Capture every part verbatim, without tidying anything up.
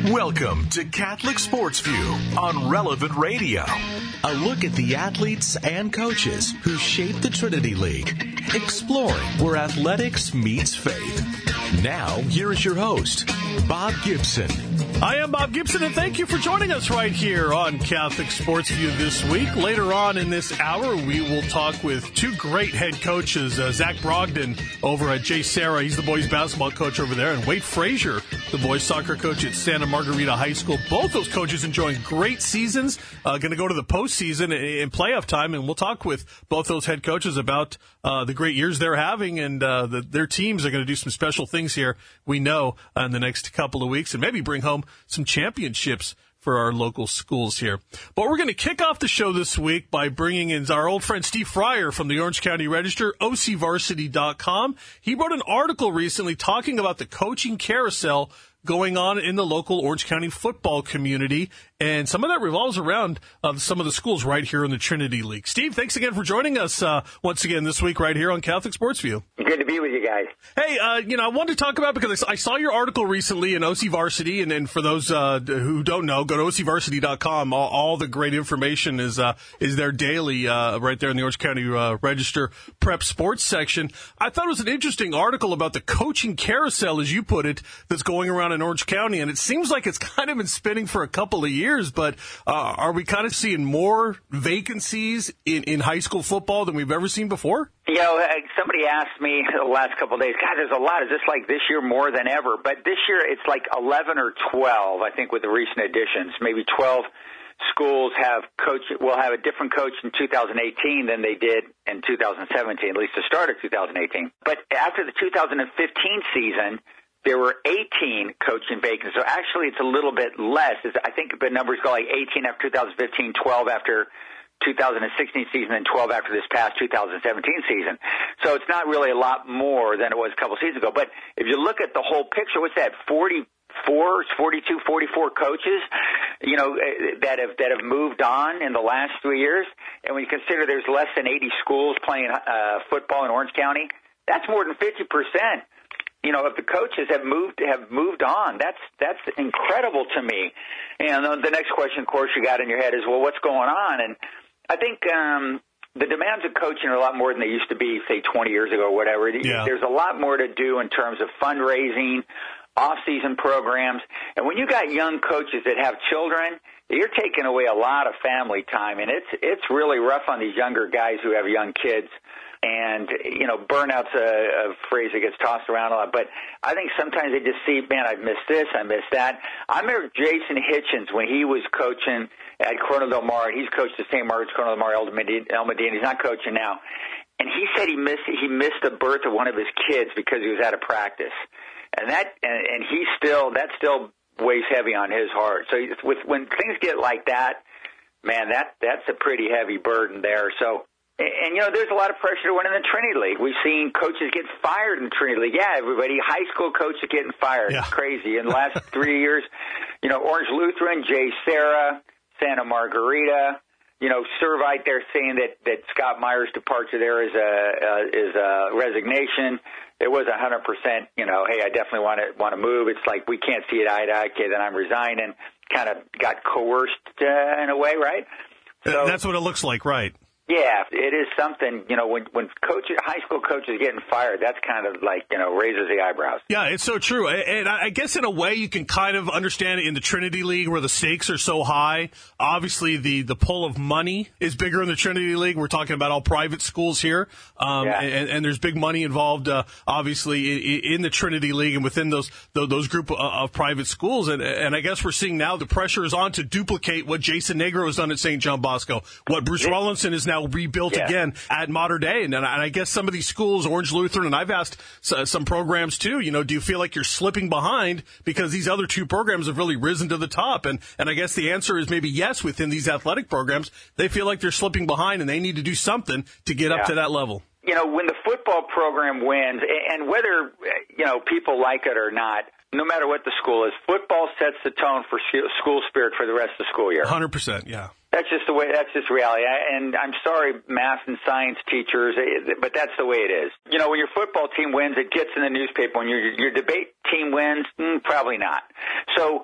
Welcome to Catholic Sports View on Relevant Radio. A look at the athletes and coaches who shape the Trinity League, exploring where athletics meets faith. Now, here is your host, Bob Gibson. I am Bob Gibson, and thank you for joining us right here on Catholic Sports View this week. Later on in this hour, we will talk with two great head coaches, uh, Zach Brogdon over at J. Sarah. He's the boys basketball coach over there, and Wade Frazier, the boys soccer coach at Santa Margarita High School. Both those coaches enjoying great seasons, uh, going to go to the postseason in playoff time, and we'll talk with both those head coaches about uh, the great years they're having, and uh, the, their teams are going to do some special things here, we know, uh, in the next couple of weeks, and maybe bring home some championships for our local schools here. But we're going to kick off the show this week by bringing in our old friend Steve Fryer from the Orange County Register, O C Varsity dot com. He wrote an article recently talking about the coaching carousel going on in the local Orange County football community, and some of that revolves around uh, some of the schools right here in the Trinity League. Steve, thanks again for joining us uh, once again this week right here on Catholic Sports View. Good to be with you guys. Hey, uh, you know, I wanted to talk about, because I saw your article recently in O C Varsity, and, and for those uh, who don't know, go to O C Varsity dot com. All, all the great information is uh, is there daily uh, right there in the Orange County uh, Register Prep Sports section. I thought it was an interesting article about the coaching carousel, as you put it, that's going around in Orange County, and it seems like it's kind of been spinning for a couple of years, but uh, are we kind of seeing more vacancies in, in high school football than we've ever seen before? You know, somebody asked me the last couple of days, God, there's a lot. Is this like this year more than ever? But this year it's like eleven or twelve, I think, with the recent additions. Maybe twelve schools have coach will have a different coach in two thousand eighteen than they did in two thousand seventeen, at least the start of two thousand eighteen. But after the two thousand fifteen season, there were eighteen coaching vacancies. So actually it's a little bit less. I think the numbers go like eighteen after two thousand fifteen, twelve after two thousand sixteen season, and twelve after this past two thousand seventeen season. So it's not really a lot more than it was a couple seasons ago. But if you look at the whole picture, what's that, forty-four, forty-two, forty-four coaches, you know, that have that have moved on in the last three years? And when you consider there's less than eighty schools playing uh, football in Orange County, that's more than fifty percent. You know, if the coaches have moved have moved on, that's that's incredible to me. And the next question, of course, you got in your head is, well, what's going on? And I think um, the demands of coaching are a lot more than they used to be, say, twenty years ago or whatever. Yeah. There's a lot more to do in terms of fundraising, off-season programs. And when you got young coaches that have children, you're taking away a lot of family time. And it's it's really rough on these younger guys who have young kids. And, you know, burnout's a, a phrase that gets tossed around a lot. But I think sometimes they just see, man, I missed this, I missed that. I remember Jason Hitchens when he was coaching at Corona Del Mar. He's coached at Saint Margaret's, Corona Del Mar, El Medina. He's not coaching now. And he said he missed he missed the birth of one of his kids because he was out of practice. And that and, and he still that still weighs heavy on his heart. So with when things get like that, man, that that's a pretty heavy burden there. So. And, you know, there's a lot of pressure to win in the Trinity League. We've seen coaches get fired in the Trinity League. Yeah, everybody, high school coaches getting fired. Yeah. It's crazy. In the last three years, you know, Orange Lutheran, J. Sarah, Santa Margarita, you know, Servite, they're saying that, that Scott Meyer's departure there is a, uh, is a resignation. It was one hundred percent, you know, hey, I definitely want to want to move. It's like we can't see it eye to eye. Okay, then I'm resigning. Kind of got coerced uh, in a way, right? So, that's what it looks like, right? Yeah, it is something, you know, when when coaches, high school coaches getting fired, that's kind of like, you know, raises the eyebrows. Yeah, it's so true. And I guess in a way you can kind of understand it in the Trinity League where the stakes are so high. Obviously, the, the pull of money is bigger in the Trinity League. We're talking about all private schools here. Um, yeah. and, and there's big money involved, uh, obviously, in, in the Trinity League and within those those group of, of private schools. And, and I guess we're seeing now the pressure is on to duplicate what Jason Negro has done at Saint John Bosco, what Bruce yeah. Rollinson is now rebuilt yeah. again at Mater Dei. And, and I guess some of these schools, Orange Lutheran, and I've asked some programs too, you know, do you feel like you're slipping behind because these other two programs have really risen to the top? And, and I guess the answer is maybe yes within these athletic programs. They feel like they're slipping behind and they need to do something to get yeah. up to that level. You know, when the football program wins, and whether, you know, people like it or not, no matter what the school is, football sets the tone for school spirit for the rest of the school year. one hundred percent, yeah. That's just the way, that's just reality. And I'm sorry, math and science teachers, but that's the way it is. You know, when your football team wins, it gets in the newspaper. When your, your debate team wins, mm, probably not. So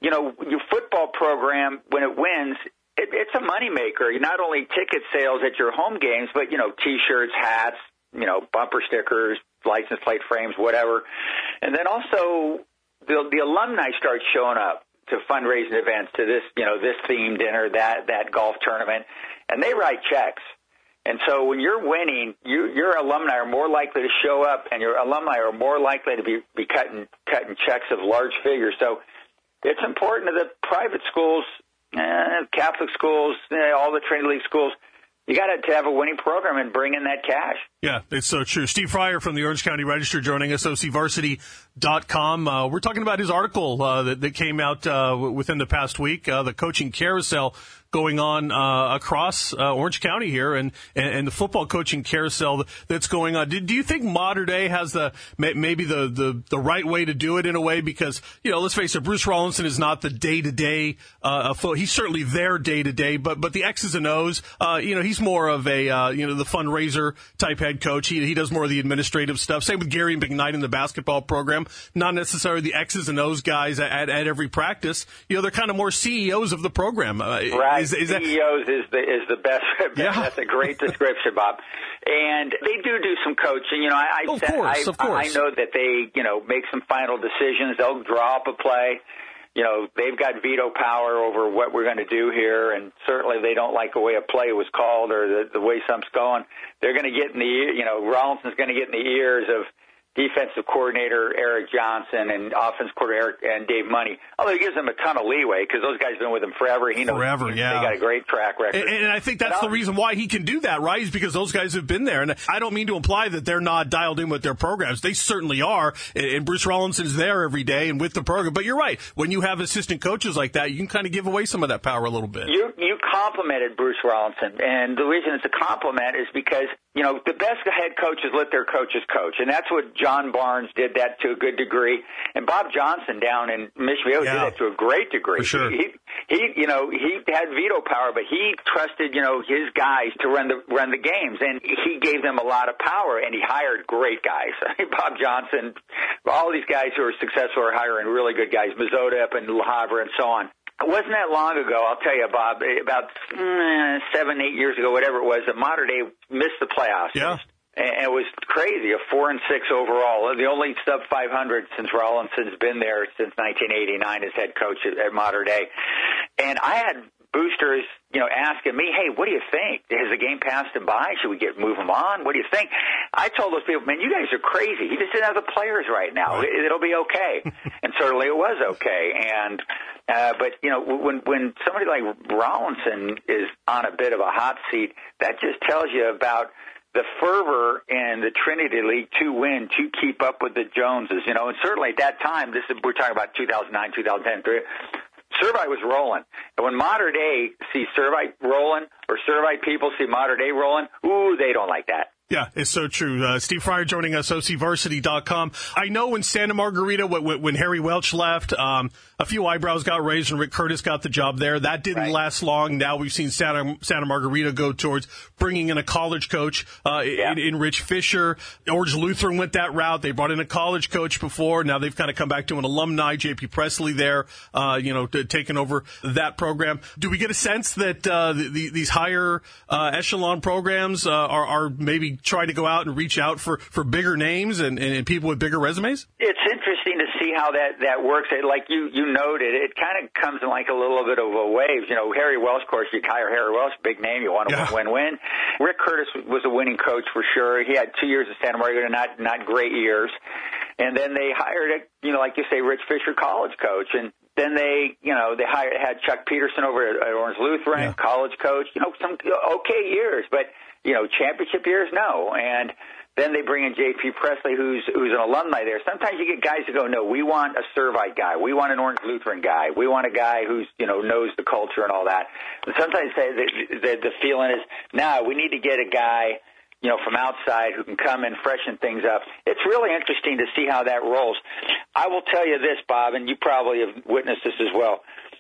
you know, your football program, when it wins, it, it's a moneymaker. Not only ticket sales at your home games, but, you know, T-shirts, hats, you know, bumper stickers, license plate frames, whatever. And then also the, the alumni start showing up to fundraising events, to this, you know, this theme dinner, that, that golf tournament, and they write checks. And so when you're winning, you, your alumni are more likely to show up, and your alumni are more likely to be, be cutting, cutting checks of large figures. So it's important to the private schools, eh, Catholic schools, eh, all the Trinity League schools. You got to have a winning program and bring in that cash. Yeah, it's so true. Steve Fryer from the Orange County Register joining us, O C Varsity dot com. Uh, we're talking about his article uh, that, that came out uh, within the past week, uh, the coaching carousel going on uh, across uh, Orange County here, and, and, and the football coaching carousel that's going on. Do, do you think Mater Dei has the maybe the, the, the right way to do it in a way? Because, you know, let's face it, Bruce Rollinson is not the day-to-day uh, – he's certainly there day-to-day, but but the X's and O's, uh, you know, he's more of a, uh, you know, the fundraiser-type head coach. He, he does more of the administrative stuff. Same with Gary McKnight in the basketball program. Not necessarily the X's and O's guys at, at every practice. You know, they're kind of more C E Os of the program. Uh, right. Is, is C E Os that... is the is the best. Yeah. That's a great description, Bob. And they do do some coaching. You know, I I, of course, I, of course. I know that they, you know, make some final decisions. They'll draw up a play. You know, they've got veto power over what we're going to do here, and certainly they don't like the way a play was called or the, the way something's going. They're going to get in the ear, you know, Rollinson's going to get in the ears of defensive coordinator Eric Johnson and offensive coordinator Eric and Dave Money. Although he gives them a ton of leeway because those guys have been with him forever. He knows forever, yeah. They got a great track record. And, and I think that's the reason why he can do that, right? Is because those guys have been there. And I don't mean to imply that they're not dialed in with their programs. They certainly are. And Bruce Rollinson's there every day and with the program. But you're right. When you have assistant coaches like that, you can kind of give away some of that power a little bit. You you complimented Bruce Rollinson, and the reason it's a compliment is because, you know, the best head coaches let their coaches coach, and that's what John Barnes did that to a good degree, and Bob Johnson down in Michigan yeah. did that to a great degree. For sure. He, he, you know, he had veto power, but he trusted, you know, his guys to run the run the games, and he gave them a lot of power, and he hired great guys. Bob Johnson, all these guys who are successful are hiring really good guys, Mazzota up and Le Havre and so on. It wasn't that long ago, I'll tell you, Bob, about mm, seven, eight years ago, whatever it was, that Mater Dei missed the playoffs. Yeah. And it was crazy, a four and six overall. The only sub five hundred since Rollinson's been there since nineteen eighty-nine as head coach at, at Mater Dei. And I had boosters, you know, asking me, hey, what do you think? Has the game passed him by? Should we get move him on? What do you think? I told those people, man, you guys are crazy. He just didn't have the players right now. Right. It, it'll be okay. And certainly it was okay. And uh, but, you know, when when somebody like Rollinson is on a bit of a hot seat, that just tells you about the fervor in the Trinity League to win, to keep up with the Joneses, you know. And certainly at that time, this is, we're talking about two thousand nine, two thousand ten, Servite was rolling. And when Mater Dei see Servite rolling, or Servite people see Mater Dei rolling, ooh, they don't like that. Yeah, it's so true. Uh, Steve Fryer joining us, O C Varsity dot com. I know when Santa Margarita, when, when Harry Welch left, um, a few eyebrows got raised and Rick Curtis got the job there. That didn't right. last long. Now we've seen Santa, Santa Margarita go towards bringing in a college coach uh, yeah. in, in Rich Fisher. Orange Lutheran went that route. They brought in a college coach before. Now they've kind of come back to an alumni, J P Presley there, uh, you know, t- taking over that program. Do we get a sense that uh, the, the, these higher uh, echelon programs uh, are, are maybe trying to go out and reach out for, for bigger names and, and people with bigger resumes? It's interesting to see how that, that works. Like you, you noted, it kind of comes in like a little bit of a wave. You know, Harry Welch, of course, you hire Harry Welch, big name, you want to yeah. win, win. Rick Curtis was a winning coach for sure. He had two years at Santa Margarita, not, not great years. And then they hired, a, you know, like you say, Rich Fisher, college coach. And then they, you know, they hired, had Chuck Peterson over at, at Orange Lutheran, yeah. college coach, you know, some okay years, but, you know, championship years, no. And then they bring in J P Presley, who's who's an alumni there. Sometimes you get guys who go, no, we want a Servite guy. We want an Orange Lutheran guy. We want a guy who's, you know, knows the culture and all that. And sometimes they, the, the, the feeling is, no, we need to get a guy, you know, from outside who can come and freshen things up. It's really interesting to see how that rolls. I will tell you this, Bob, and you probably have witnessed this as well.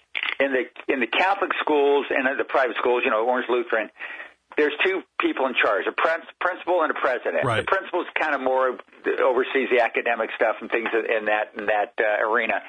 In the in the Catholic schools and the private schools, you know, Orange Lutheran, there's two people in charge, a principal and a president. Right. The principal's kind of more oversees the academic stuff and things in that in that uh, arena.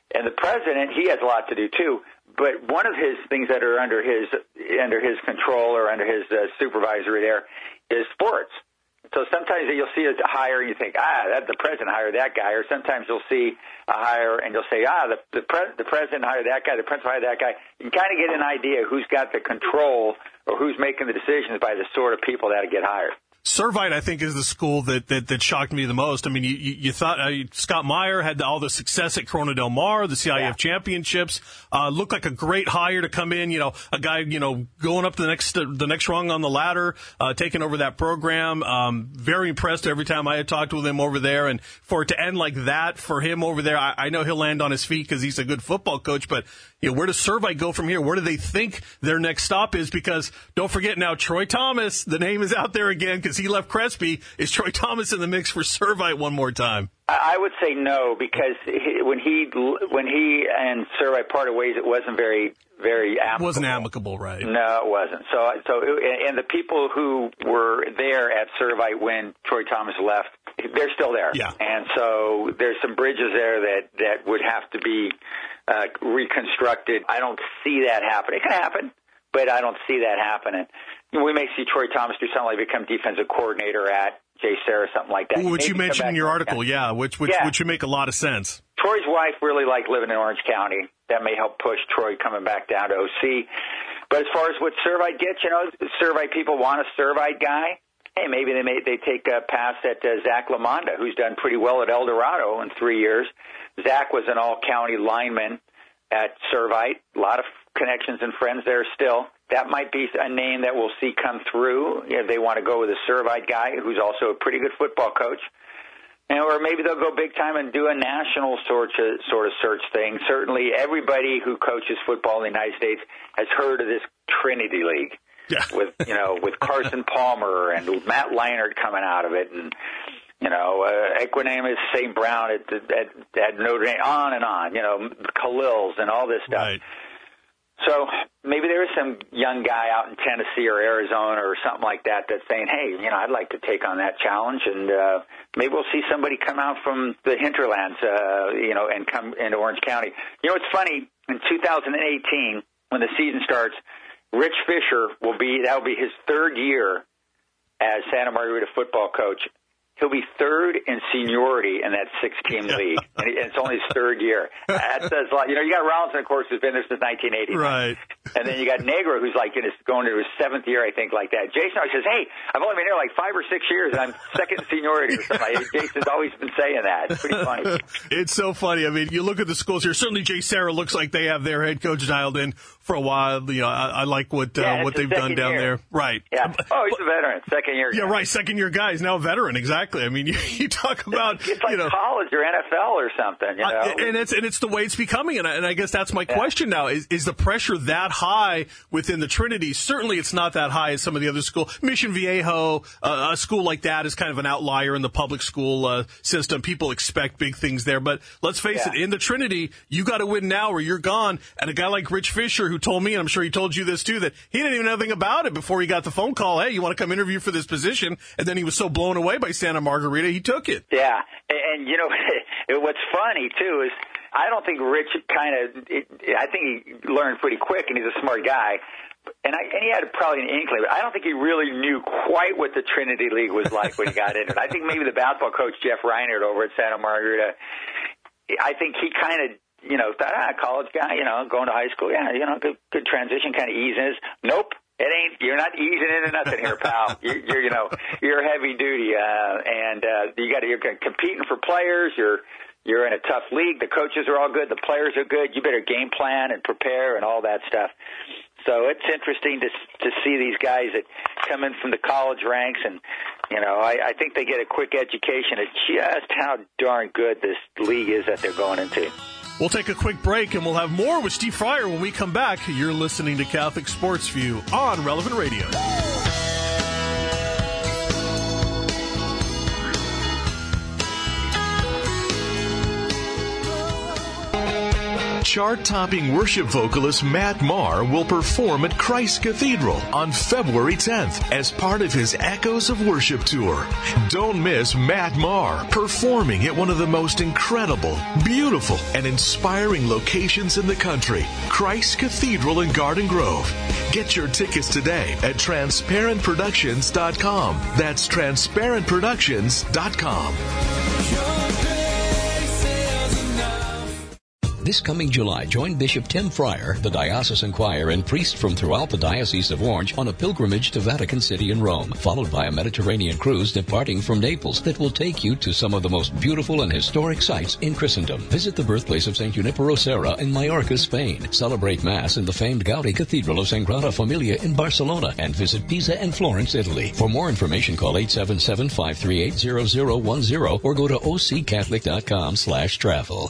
And the president, he has a lot to do too. But one of his things that are under his under his control or under his uh, supervisory there is sports. So sometimes you'll see a hire and you think, ah, that the president hired that guy. Or sometimes you'll see a hire and you'll say, ah, the the, pre- the president hired that guy, the principal hired that guy. You can kind of get an idea who's got the control or who's making the decisions by the sort of people that get hired. Servite, I think, is the school that, that, that shocked me the most. I mean, you, you, you thought uh, Scott Meyer had all the success at Corona Del Mar, the C I F yeah. championships, uh, looked like a great hire to come in, you know, a guy, you know, going up the next, uh, the next rung on the ladder, uh, taking over that program. Um, very impressed every time I had talked with him over there. And for it to end like that for him over there, I, I know he'll land on his feet because he's a good football coach, but, you know, where does Servite go from here? Where do they think their next stop is? Because don't forget now, Troy Thomas, the name is out there again because he left Crespi. Is Troy Thomas in the mix for Servite one more time? I would say no, because he, when he when he and Servite parted ways, it wasn't very very amicable. It wasn't amicable, right? No, it wasn't. So so and the people who were there at Servite when Troy Thomas left, they're still there. Yeah. And so there's some bridges there that that would have to be uh, reconstructed. I don't see that happening. It can happen, but I don't see that happening. We may see Troy Thomas do something like become defensive coordinator at Jay Sarah, something like that. Which you mentioned in your article, yeah, which which, yeah. which would make a lot of sense. Troy's wife really liked living in Orange County. That may help push Troy coming back down to O C. But as far as what Servite gets, you know, Servite people want a Servite guy. Hey, maybe they may they take a pass at uh, Zach Lamonda, who's done pretty well at El Dorado in three years. Zach was an all-county lineman at Servite. A lot of connections and friends there still. That might be a name that we'll see come through if they want to go with a Servite guy who's also a pretty good football coach. And, or maybe they'll go big time and do a national sort of, sort of search thing. Certainly everybody who coaches football in the United States has heard of this Trinity League. Yeah. with, you know, with Carson Palmer and Matt Leinart coming out of it, and, you know, uh, Equanimeous Saint Brown at, at, at Notre Dame, on and on, you know, Khalils and all this stuff. Right. So maybe there is some young guy out in Tennessee or Arizona or something like that that's saying, hey, you know, I'd like to take on that challenge, and uh, maybe we'll see somebody come out from the hinterlands, uh, you know, and come into Orange County. You know, it's funny, in two thousand eighteen, when the season starts, Rich Fisher will be, that will be his third year as Santa Margarita football coach. He'll be third in seniority in that six-team league, and it's only his third year. That says a lot. You know, you got Rollinson, of course, who's been there since nineteen eighty. Right. And then you got Negro, who's like in his, going to his seventh year, I think, like that. Jason always says, hey, I've only been here like five or six years, and I'm second in seniority or something. Jason's always been saying that. It's pretty funny. It's so funny. I mean, you look at the schools here. Certainly, Jay Sarah looks like they have their head coach dialed in for a while. You know, I, I like what uh, yeah, what they've done down year. there. Right. Yeah. Oh, he's a veteran. Second year guy. Yeah, right. Second year guy is now a veteran. Exactly. I mean, you, you talk about it's like you know, college or N F L or something. You know, uh, and it's and it's the way it's becoming. And I, and I guess that's my yeah. question now: is is the pressure that high within the Trinity? Certainly, it's not that high as some of the other schools. Mission Viejo, uh, a school like that, is kind of an outlier in the public school uh, system. People expect big things there, but let's face yeah. it: in the Trinity, you got to win now or you're gone. And a guy like Rich Fisher, who told me, and I'm sure he told you this too, that he didn't even know anything about it before he got the phone call. Hey, you want to come interview for this position? And then he was so blown away by Santa Margarita, he took it. Yeah, and, and you know what's funny too is I don't think Rich kind of. I think he learned pretty quick, and he's a smart guy. And, I, and he had probably an inkling, but I don't think he really knew quite what the Trinity League was like when he got in it. I think maybe the basketball coach, Jeff Reinhardt, over at Santa Margarita, I think he kind of, you know, thought, ah, college guy, you know, going to high school, yeah, you know, good, good transition, kind of ease in. Nope. It ain't. You're not easing into nothing here, pal. You're, you're you know, you're heavy duty, uh, and uh, you got to. You're competing for players. You're you're in a tough league. The coaches are all good. The players are good. You better game plan and prepare and all that stuff. So it's interesting to to see these guys that come in from the college ranks, and you know, I, I think they get a quick education of just how darn good this league is that they're going into. We'll take a quick break, and we'll have more with Steve Fryer when we come back. You're listening to Catholic Sports View on Relevant Radio. chart-topping worship vocalist Matt Maher will perform at Christ Cathedral on February tenth as part of his Echoes of Worship tour. Don't miss Matt Maher performing at one of the most incredible, beautiful, and inspiring locations in the country, Christ Cathedral in Garden Grove. Get your tickets today at transparent productions dot com. That's transparent productions dot com. This coming July, join Bishop Tim Fryer, the diocesan choir, and priests from throughout the Diocese of Orange on a pilgrimage to Vatican City and Rome, followed by a Mediterranean cruise departing from Naples that will take you to some of the most beautiful and historic sites in Christendom. Visit the birthplace of Saint Junipero Serra in Mallorca, Spain. Celebrate Mass in the famed Gaudi Cathedral of Sagrada Familia in Barcelona, and visit Pisa and Florence, Italy. For more information, call eight seven seven, five three eight, zero zero one zero or go to o c catholic dot com slash travel.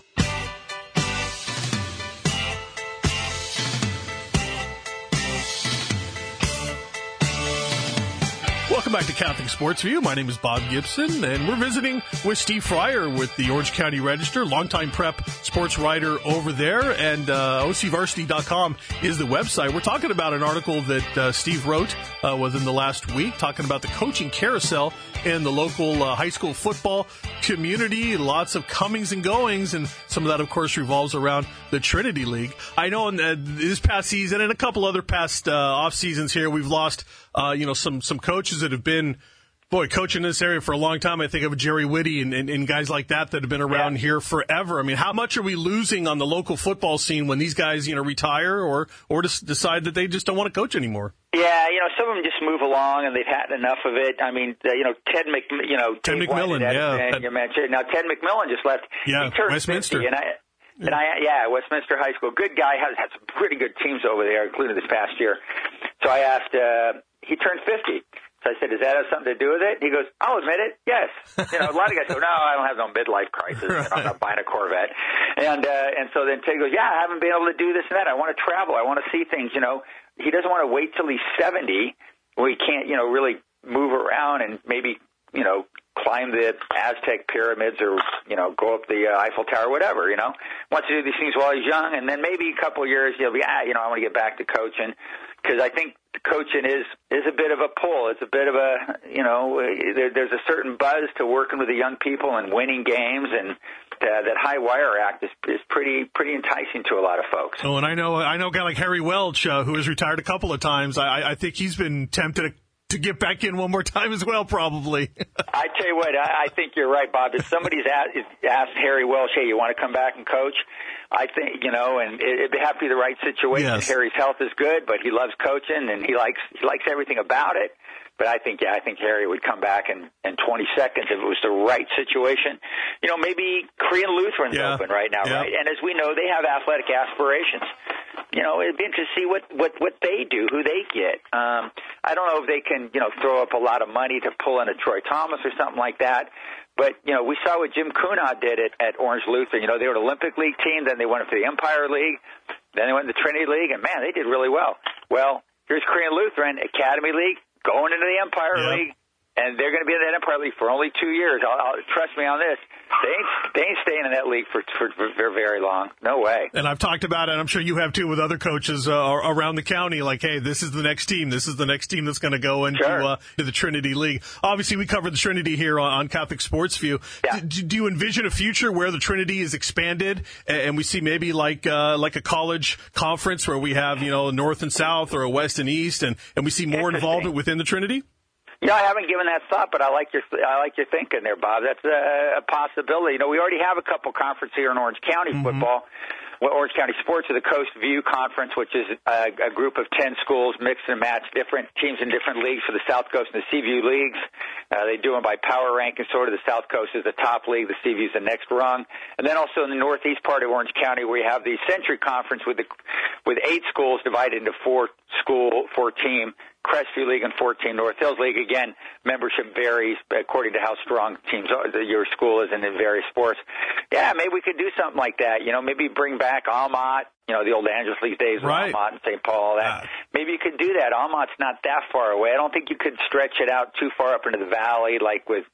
Welcome back to Catholic Sports View. My name is Bob Gibson, and we're visiting with Steve Fryer with the Orange County Register, longtime prep sports writer over there, and uh, o c varsity dot com is the website. We're talking about an article that uh, Steve wrote uh, within the last week, talking about the coaching carousel in the local uh, high school football community. Lots of comings and goings, and some of that, of course, revolves around the Trinity League. I know in uh, this past season and a couple other past uh, off seasons here, we've lost uh, you know some some coaches that have been, boy, coaching in this area for a long time. I think of Jerry Whitty and, and, and guys like that that have been around yeah. here forever. I mean, how much are we losing on the local football scene when these guys, you know, retire or or just decide that they just don't want to coach anymore? Yeah, you know, some of them just move along and they've had enough of it. I mean, uh, you know, Ted Mc, you know, Ted Dave McMillan, White, yeah. You mentioned now Ted McMillan just left. Yeah, he turned Westminster. fifty, and I. And I, yeah, Westminster High School. Good guy, has had some pretty good teams over there, including this past year. So I asked, uh, he turned fifty. So I said, does that have something to do with it? He goes, I'll admit it, yes. You know, a lot of guys go, no, I don't have no midlife crisis. Right. You know, I'm not buying a Corvette. And, uh, and so then Ted goes, yeah, I haven't been able to do this and that. I want to travel. I want to see things, you know. He doesn't want to wait till he's seventy where he can't, you know, really move around and maybe, you know, climb the Aztec pyramids or, you know, go up the uh, Eiffel Tower, whatever, you know. Wants to do these things while he's young, and then maybe a couple of years he'll be, ah, you know, I want to get back to coaching, because I think coaching is, is a bit of a pull. It's a bit of a, you know, there, there's a certain buzz to working with the young people and winning games, and uh, that high wire act is, is pretty pretty enticing to a lot of folks. Oh, and I know I know a guy like Harry Welch, uh, who has retired a couple of times. I, I think he's been tempted to to get back in one more time as well, probably. I tell you what, I, I think you're right, Bob. If somebody's asked, asked Harry Welsh, hey, you want to come back and coach? I think, you know, and it, it'd have to be the right situation. Yes. Harry's health is good, but he loves coaching, and he likes he likes everything about it. But I think, yeah, I think Harry would come back in, in twenty seconds if it was the right situation. You know, maybe Korean Lutheran's yeah. open right now, yeah. right? And as we know, they have athletic aspirations. You know, it'd be interesting to see what, what, what they do, who they get. Um, I don't know if they can, you know, throw up a lot of money to pull in a Troy Thomas or something like that. But, you know, we saw what Jim Cunha did at, at Orange Lutheran. You know, they were an Olympic League team, then they went up to the Empire League, then they went to the Trinity League, and, man, they did really well. Well, here's Korean Lutheran, Academy League, going into the Empire yeah. League, and they're going to be in that Empire League for only two years. I'll, I'll, trust me on this. They ain't, they ain't staying in that league for, for, for very long. No way. And I've talked about it, and I'm sure you have too, with other coaches uh, around the county, like, hey, this is the next team. This is the next team that's going to go into sure. uh, to the Trinity League. Obviously, we covered the Trinity here on, on Catholic Sports View. Yeah. Do, do you envision a future where the Trinity is expanded, and we see maybe like uh, like a college conference where we have, you know, North and South or a West and East, and, and we see more involvement within the Trinity? Yeah, I haven't given that thought, but I like your I like your thinking there, Bob. That's a, a possibility. You know, we already have a couple conferences here in Orange County mm-hmm. football. Well, Orange County Sports are the Coast View Conference, which is a, a group of ten schools mixed and matched, different teams in different leagues for the South Coast and the Seaview leagues. Uh, they do them by power ranking, sort of. The South Coast is the top league, the Seaview is the next rung. And then also in the northeast part of Orange County, we have the Century Conference with the with eight schools divided into four school, four team. Crestview League and fourteen North Hills League. Again, membership varies according to how strong teams are, your school is in, in various sports. Yeah, maybe we could do something like that. You know, maybe bring back Almont, you know, the old Angeles League days with right. Almont and Saint Paul. That. Uh, maybe you could do that. Almont's not that far away. I don't think you could stretch it out too far up into the valley like with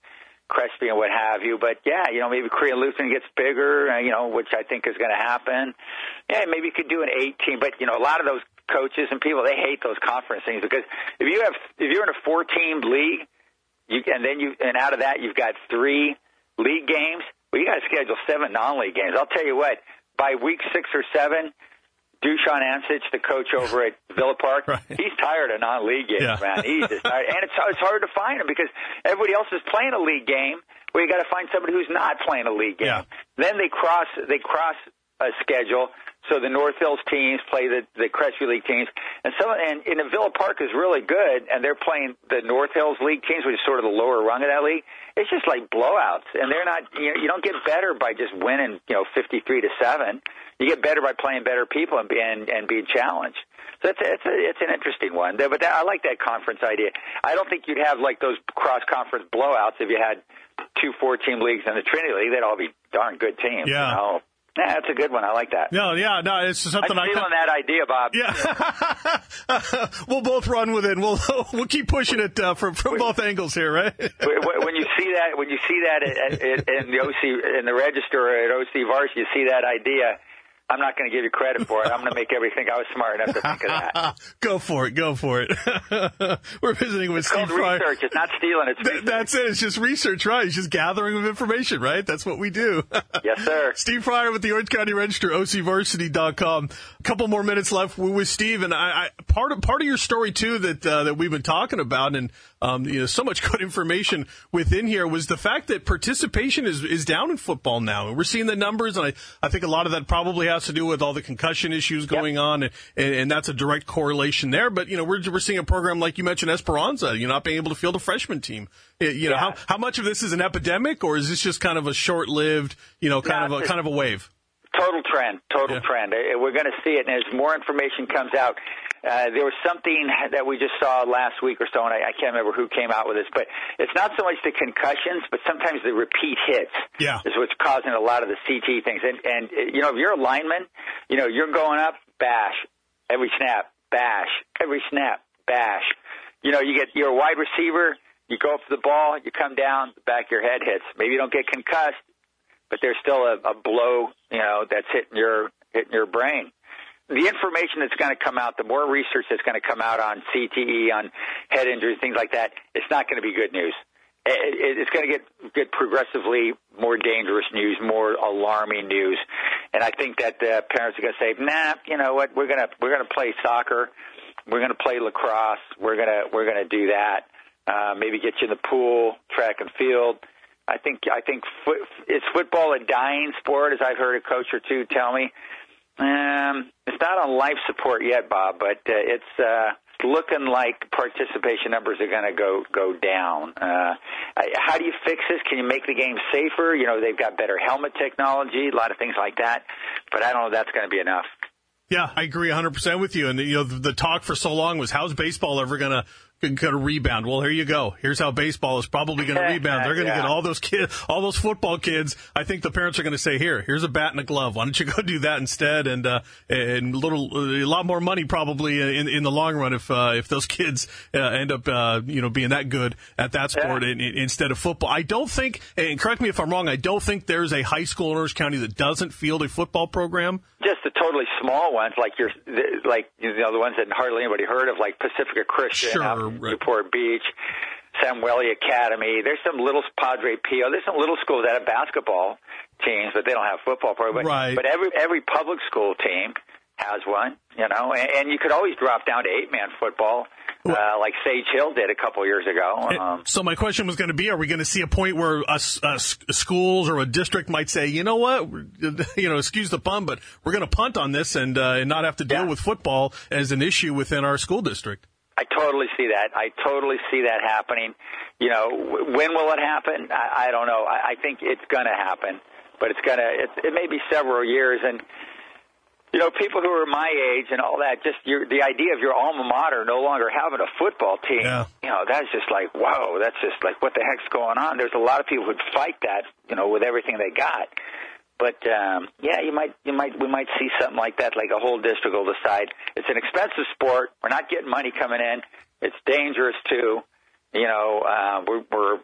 Crespi and what have you. But, yeah, you know, maybe Korean Lutheran gets bigger, uh, you know, which I think is going to happen. Yeah, maybe you could do an eight-team. But, you know, a lot of those coaches and people, they hate those conference things because if you have if you're in a four-team league, you and then you and out of that you've got three league games, well, you got to schedule seven non-league games. I'll tell you what, by week six or seven, Dusan Ansich, the coach over at Villa Park, right. he's tired of non-league games, yeah. man. He's just tired. And it's, it's hard to find him because everybody else is playing a league game. Well, you got to find somebody who's not playing a league game. Yeah. Then they cross they cross a schedule, so the North Hills teams play the the Crespi League teams, and some and in the Villa Park is really good, and they're playing the North Hills League teams, which is sort of the lower rung of that league. It's just like blowouts, and they're not. You know, you don't get better by just winning, you know, fifty-three to seven. You get better by playing better people and and, and being challenged. So it's a, it's a, it's an interesting one. But that, I like that conference idea. I don't think you'd have like those cross conference blowouts if you had two four team leagues in the Trinity League. They'd all be darn good teams. Yeah. You know? Yeah, that's a good one. I like that. No, yeah, no, it's something I'm I stealing that idea, Bob. Yeah, we'll both run with it. We'll we'll keep pushing it uh, from from both angles here, right? When you see that, when you see that at, at, in the O C in the register or at O C Varsity, you see that idea. I'm not going to give you credit for it. I'm going to make everything I was smart enough to think of that. Go for it. Go for it. We're visiting with it's Steve called Fryer. Research. It's not stealing. It's research. That's it. It's just research, right? It's just gathering of information, right? That's what we do. Yes, sir. Steve Fryer with the Orange County Register, O C Varsity dot com. A couple more minutes left with Steve, and I, I part of part of your story too that uh, that we've been talking about, and um, you know, so much good information within here was the fact that participation is is down in football now, and we're seeing the numbers, and I I think a lot of that probably has to do with all the concussion issues going yep. on, and, and that's a direct correlation there. But, you know, we're, we're seeing a program like you mentioned, Esperanza, you know, not being able to field a freshman team. You know, yeah. how, how much of this is an epidemic, or is this just kind of a short-lived, you know, kind no, of a kind of a wave? Total trend, total yeah. trend. We're going to see it, and as more information comes out, uh, there was something that we just saw last week or so, and I, I can't remember who came out with this, but it's not so much the concussions, but sometimes the repeat hits yeah. is what's causing a lot of the C T things. And, and, you know, if you're a lineman, you know, you're going up, bash, every snap, bash, every snap, bash. You know, you get, you're a wide receiver, you go up to the ball, you come down, the back of your head hits. Maybe you don't get concussed, but there's still a, a blow, you know, that's hitting your hitting your brain. The information that's going to come out, the more research that's going to come out on C T E, on head injuries, things like that, it's not going to be good news. It, it, it's going to get get progressively more dangerous news, more alarming news, and I think that uh, parents are going to say, "Nah, you know what? We're going to we're going to play soccer, we're going to play lacrosse, we're going to we're going to do that. Uh, maybe get you in the pool, track and field." I think I think foot, is football a dying sport, as I've heard a coach or two tell me. Um, it's not on life support yet, Bob, but uh, it's uh, looking like participation numbers are going to go go down. Uh, how do you fix this? Can you make the game safer? You know, they've got better helmet technology, a lot of things like that, but I don't know if that's going to be enough. Yeah, I agree one hundred percent with you. And, you know, the, the talk for so long was, how's baseball ever going to going to rebound? Well, here you go. Here's how baseball is probably going to rebound. They're going to yeah. get all those kids, all those football kids. I think the parents are going to say, here, here's a bat and a glove. Why don't you go do that instead? And uh, and little a lot more money probably in in the long run if uh, if those kids uh, end up uh, you know being that good at that sport yeah. in, in, instead of football. I don't think, and correct me if I'm wrong, I don't think there's a high school in Orange County that doesn't field a football program. Just the totally small ones, like your like you know the ones that hardly anybody heard of, like Pacifica Christian. Sure. Right. Newport Beach, Samueli Academy. There's some little Padre Pio. There's some little schools that have basketball teams, but they don't have football programs. Right. But every every public school team has one, you know, and, and you could always drop down to eight-man football, uh, like Sage Hill did a couple years ago. Um, so my question was going to be, are we going to see a point where us, us schools or a district might say, you know what, you know, excuse the pun, but we're going to punt on this and, uh, and not have to deal yeah. with football as an issue within our school district? I totally see that. I totally see that happening. You know, when will it happen? I, I don't know. I, I think it's going to happen, but it's going to. It, it may be several years. And you know, people who are my age and all that, just your, the idea of your alma mater no longer having a football team. Yeah. You know, that's just like whoa. That's just like what the heck's going on? There's a lot of people who'd fight that. You know, with everything they got. But um, yeah, you might, you might, we might see something like that. Like a whole district will decide it's an expensive sport. We're not getting money coming in. It's dangerous too. You know, uh, we're, we're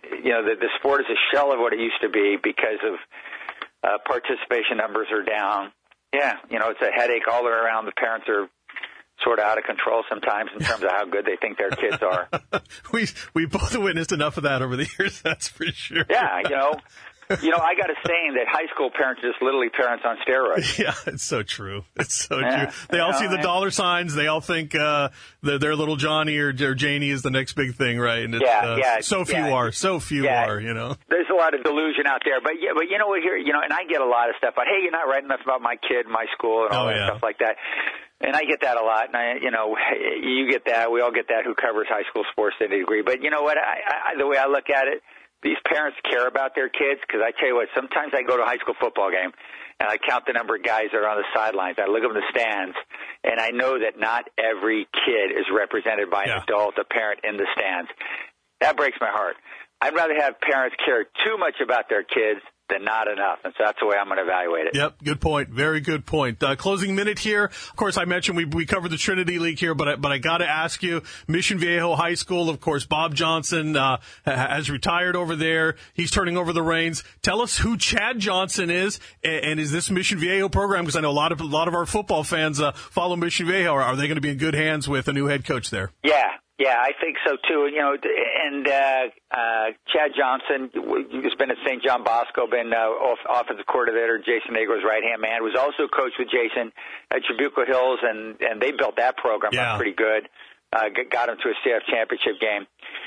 you know, the, the sport is a shell of what it used to be because of uh, participation numbers are down. Yeah, you know, it's a headache all around. The parents are sort of out of control sometimes in terms of how good they think their kids are. we we both witnessed enough of that over the years, that's for sure. Yeah, you know. You know, I got a saying that high school parents are just literally parents on steroids. Yeah, it's so true. It's so yeah, true. They all know, see the dollar signs. They all think uh, their, their little Johnny or, or Janie is the next big thing, right? And it's, yeah, uh, yeah. So few yeah. are. So few yeah. are, you know. There's a lot of delusion out there. But, yeah, but you know what, here, you know, and I get a lot of stuff about, hey, you're not writing enough about my kid, my school, and all oh, that yeah. stuff like that. And I get that a lot, and I, you know, you get that. We all get that who covers high school sports to a degree. But you know what? I, I, the way I look at it, these parents care about their kids because I tell you what, sometimes I go to a high school football game and I count the number of guys that are on the sidelines. I look at the stands, and I know that not every kid is represented by yeah. an adult, a parent in the stands. That breaks my heart. I'd rather have parents care too much about their kids than not enough. And so that's the way I'm going to evaluate it. Yep, good point. Very good point. Uh, closing minute here. Of course, I mentioned we we covered the Trinity League here, but I, but I got to ask you, Mission Viejo High School, of course, Bob Johnson uh, has retired over there. He's turning over the reins. Tell us who Chad Johnson is, and, and is this Mission Viejo program? Because I know a lot of a lot of our football fans uh, follow Mission Viejo. Are, are they going to be in good hands with a new head coach there? Yeah. Yeah, I think so too. You know, and uh, uh, Chad Johnson, who's been at Saint John Bosco, been uh, off, offensive coordinator, Jason Negro's right hand man, was also coached with Jason at Trabuco Hills, and and they built that program yeah. up pretty good. Uh, got him to a C F championship game,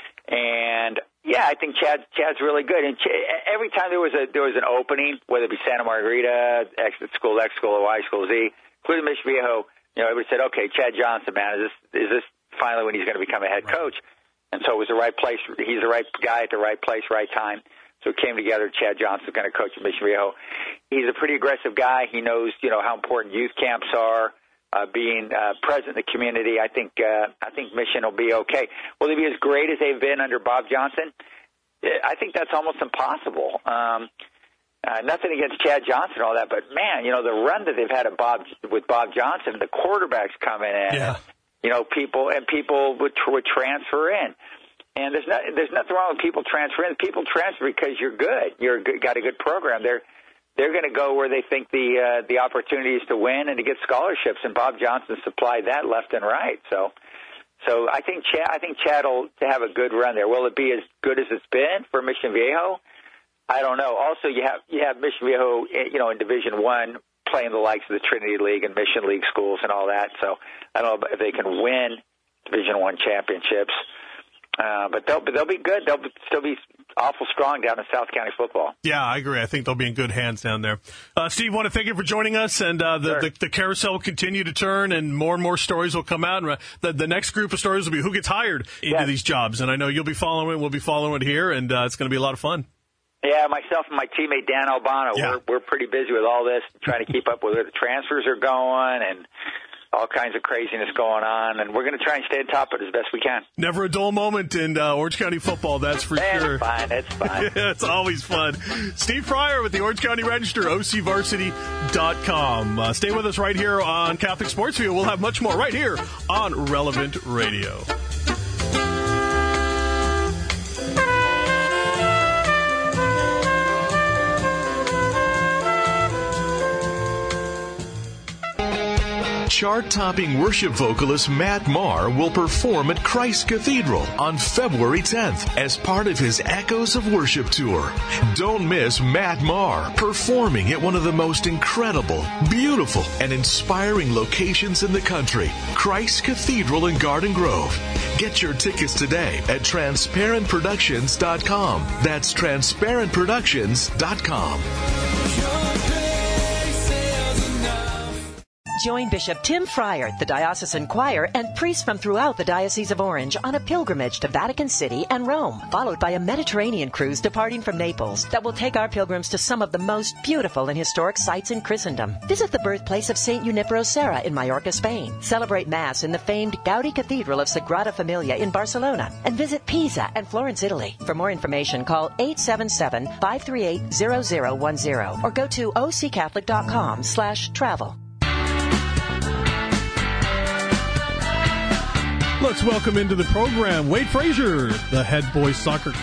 and yeah, I think Chad Chad's really good. And Ch- every time there was a there was an opening, whether it be Santa Margarita, Exit School X School, or Y School Z, including Mission Viejo, you know, everybody said, okay, Chad Johnson, man, is this is this finally when he's going to become a head coach. And so it was the right place. He's the right guy at the right place, right time. So it came together. Chad Johnson's going to coach at Mission Viejo. He's a pretty aggressive guy. He knows, you know, how important youth camps are, uh, being uh, present in the community. I think uh, I think Mission will be okay. Will they be as great as they've been under Bob Johnson? I think that's almost impossible. Um, uh, nothing against Chad Johnson and all that, but, man, you know, the run that they've had at Bob, with Bob Johnson, the quarterbacks coming in. Yeah. You know, people and people would, would transfer in, and there's not, there's nothing wrong with people transferring. People transfer because you're good. You're good, got a good program. They're they're going to go where they think the uh, the opportunity is to win and to get scholarships. And Bob Johnson supplied that left and right. So, so I think Chad, I think Chad will to have a good run there. Will it be as good as it's been for Mission Viejo? I don't know. Also, you have you have Mission Viejo, you know, in Division One, playing the likes of the Trinity League and Mission League schools and all that. So I don't know if they can win Division One championships, uh, but they'll they'll be good. They'll still be awful strong down in South County football. Yeah, I agree. I think they'll be in good hands down there. Uh, Steve, want to thank you for joining us, and uh, the, sure. the the carousel will continue to turn, and more and more stories will come out. And the the next group of stories will be who gets hired into yes. these jobs, and I know you'll be following it. We'll be following it here, and uh, it's going to be a lot of fun. Yeah, myself and my teammate Dan Albano, yeah. we're we're pretty busy with all this, trying to keep up with where the transfers are going and all kinds of craziness going on, and we're going to try and stay on top of it as best we can. Never a dull moment in uh, Orange County football, that's for it's sure. It's fine, it's fine. Yeah, it's always fun. Steve Fryer with the Orange County Register, O C varsity dot com. Uh, stay with us right here on Catholic Sports View. We'll have much more right here on Relevant Radio. Chart-topping worship vocalist Matt Maher will perform at Christ Cathedral on February tenth as part of his Echoes of Worship tour. Don't miss Matt Maher performing at one of the most incredible, beautiful, and inspiring locations in the country, Christ Cathedral in Garden Grove. Get your tickets today at transparent productions dot com. That's transparent productions dot com. Join Bishop Tim Fryer, the diocesan choir, and priests from throughout the Diocese of Orange on a pilgrimage to Vatican City and Rome, followed by a Mediterranean cruise departing from Naples that will take our pilgrims to some of the most beautiful and historic sites in Christendom. Visit the birthplace of Saint Junipero Serra in Mallorca, Spain. Celebrate Mass in the famed Gaudi Cathedral of Sagrada Familia in Barcelona. And visit Pisa and Florence, Italy. For more information, call eight seven seven, five three eight, zero zero one zero or go to o c catholic dot com slash travel. Let's welcome into the program Wade Frazier, the head boys soccer coach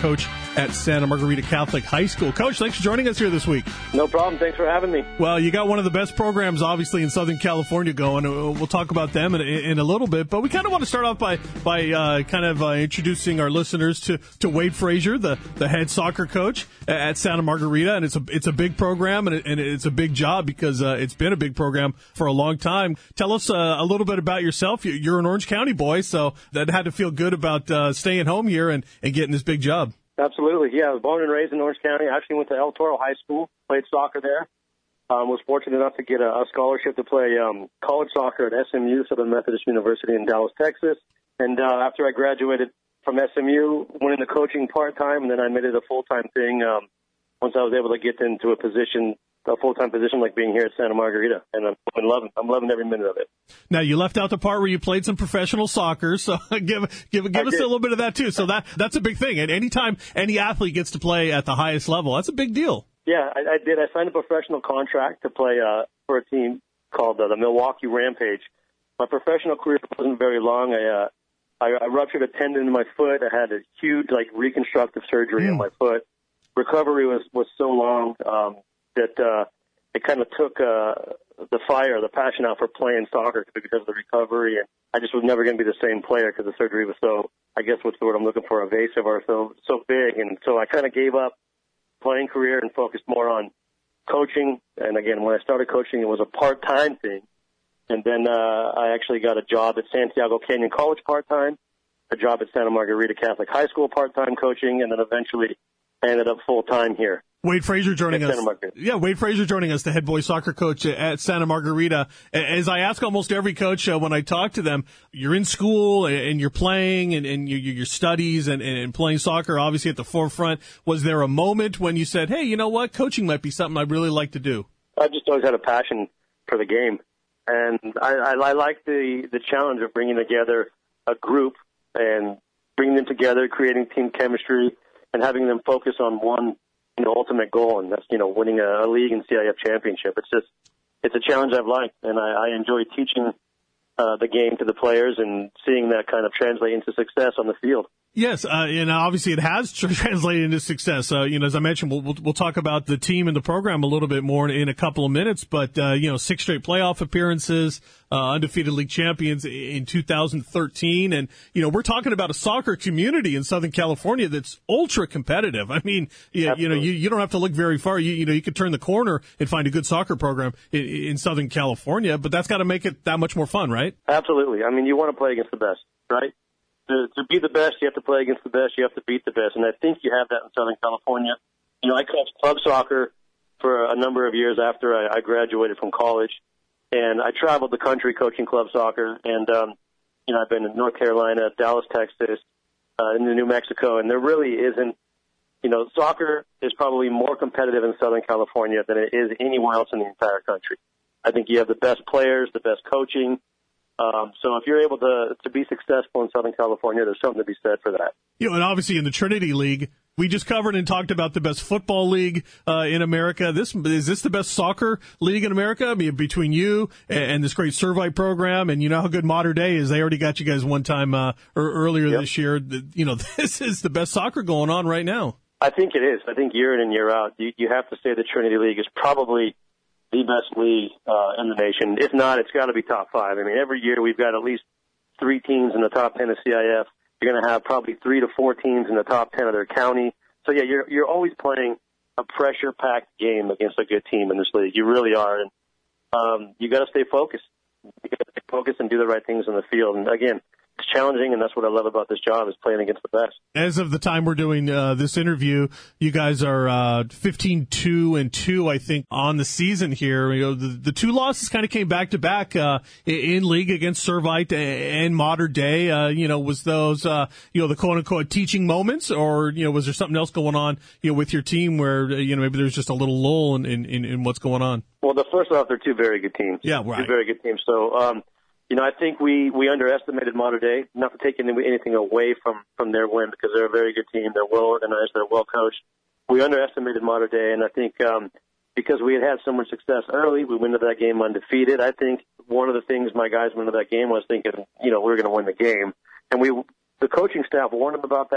at Santa Margarita Catholic High School. Coach, thanks for joining us here this week. No problem. Thanks for having me. Well, you got one of the best programs, obviously, in Southern California going. We'll talk about them in, in a little bit, but we kind of want to start off by by uh, kind of uh, introducing our listeners to, to Wade Frazier, the, the head soccer coach at Santa Margarita, and it's a it's a big program and, it, and it's a big job because uh, it's been a big program for a long time. Tell us uh, a little bit about yourself. You're an Orange County boy, so that had to feel good about uh, staying home here and, and getting this big job. Absolutely, yeah. I was born and raised in Orange County. I actually went to El Toro High School, played soccer there. Um, was fortunate enough to get a, a scholarship to play um, college soccer at S M U, Southern Methodist University in Dallas, Texas. And uh, after I graduated from S M U, went into coaching part-time, and then I made it a full-time thing um, once I was able to get into a position, a full-time position like being here at Santa Margarita. And I'm, I'm loving I'm loving every minute of it. Now, you left out the part where you played some professional soccer, so give give give us a little bit of that, too. So that that's a big thing. And anytime any athlete gets to play at the highest level, that's a big deal. Yeah, I, I did. I signed a professional contract to play uh, for a team called uh, the Milwaukee Rampage. My professional career wasn't very long. I, uh, I, I ruptured a tendon in my foot. I had a huge, like, reconstructive surgery mm. in my foot. Recovery was, was so long um, that uh, it kind of took uh, the fire, the passion out for playing soccer because of the recovery. And I just was never going to be the same player because the surgery was so, I guess what's the word I'm looking for, evasive or so, so big. And so I kind of gave up playing career and focused more on coaching. And again, when I started coaching, it was a part-time thing. And then uh, I actually got a job at Santiago Canyon College part-time, a job at Santa Margarita Catholic High School part-time coaching, and then eventually I ended up full-time here. Wade Frazier joining us. Yeah, Wade Frazier joining us, the head boys soccer coach at Santa Margarita. As I ask almost every coach uh, when I talk to them, you're in school and you're playing and, and your, your studies and, and playing soccer obviously at the forefront. Was there a moment when you said, hey, you know what, coaching might be something I'd really like to do? I just always had a passion for the game. And I, I, I like the, the challenge of bringing together a group and bringing them together, creating team chemistry, and having them focus on one you know, ultimate goal, and that's, you know, winning a, a league and C I F championship. It's just, it's a challenge I've liked, and I, I enjoy teaching uh, the game to the players and seeing that kind of translate into success on the field. Yes, uh, and obviously it has translated into success. Uh, you know, as I mentioned, we'll, we'll we'll talk about the team and the program a little bit more in, in a couple of minutes. But uh, you know, six straight playoff appearances, uh, undefeated league champions in two thousand thirteen, and you know, we're talking about a soccer community in Southern California that's ultra competitive. I mean, you, you know, you, you don't have to look very far. You, you know, you could turn the corner and find a good soccer program in, in Southern California, but that's got to make it that much more fun, right? Absolutely. I mean, you want to play against the best, right? To, to be the best, you have to play against the best. You have to beat the best, and I think you have that in Southern California. You know, I coached club soccer for a number of years after I, I graduated from college, and I traveled the country coaching club soccer. And um, you know, I've been in North Carolina, Dallas, Texas, uh, in New Mexico, and there really isn't. You know, soccer is probably more competitive in Southern California than it is anywhere else in the entire country. I think you have the best players, the best coaching. Um, so if you're able to to be successful in Southern California, there's something to be said for that. You know, and obviously in the Trinity League, we just covered and talked about the best football league uh, in America. This is this the best soccer league in America? I mean, between you and, and this great Servite program, and you know how good Modern Day is. They already got you guys one time uh, or earlier yep. this year. You know, this is the best soccer going on right now. I think it is. I think year in and year out, you, you have to say the Trinity League is probably the best league uh, in the nation. If not, it's got to be top five. I mean, every year we've got at least three teams in the top ten of C I F. You're going to have probably three to four teams in the top ten of their county. So, yeah, you're you're always playing a pressure-packed game against a good team in this league. You really are. And um, you got to stay focused. You got to stay focused and do the right things on the field. And, again, it's challenging, and that's what I love about this job is playing against the best. As of the time we're doing uh, this interview, you guys are uh, fifteen two and two, I think, on the season here. You know, the, the two losses kind of came back to back uh, in league against Servite and Modern Day. Uh, you know, was those uh, you know the quote unquote teaching moments, or you know, was there something else going on you know with your team where you know maybe there's just a little lull in, in, in what's going on? Well, the first off, they're two very good teams. Yeah, right. Two very good teams. So. Um, You know, I think we, we underestimated Modern Day, not to take anything away from, from their win because they're a very good team. They're well organized. They're well coached. We underestimated Modern Day, and I think um, because we had had so much success early, we went into that game undefeated. I think one of the things my guys went into that game was thinking, you know, we we're going to win the game. And we, the coaching staff warned them about that.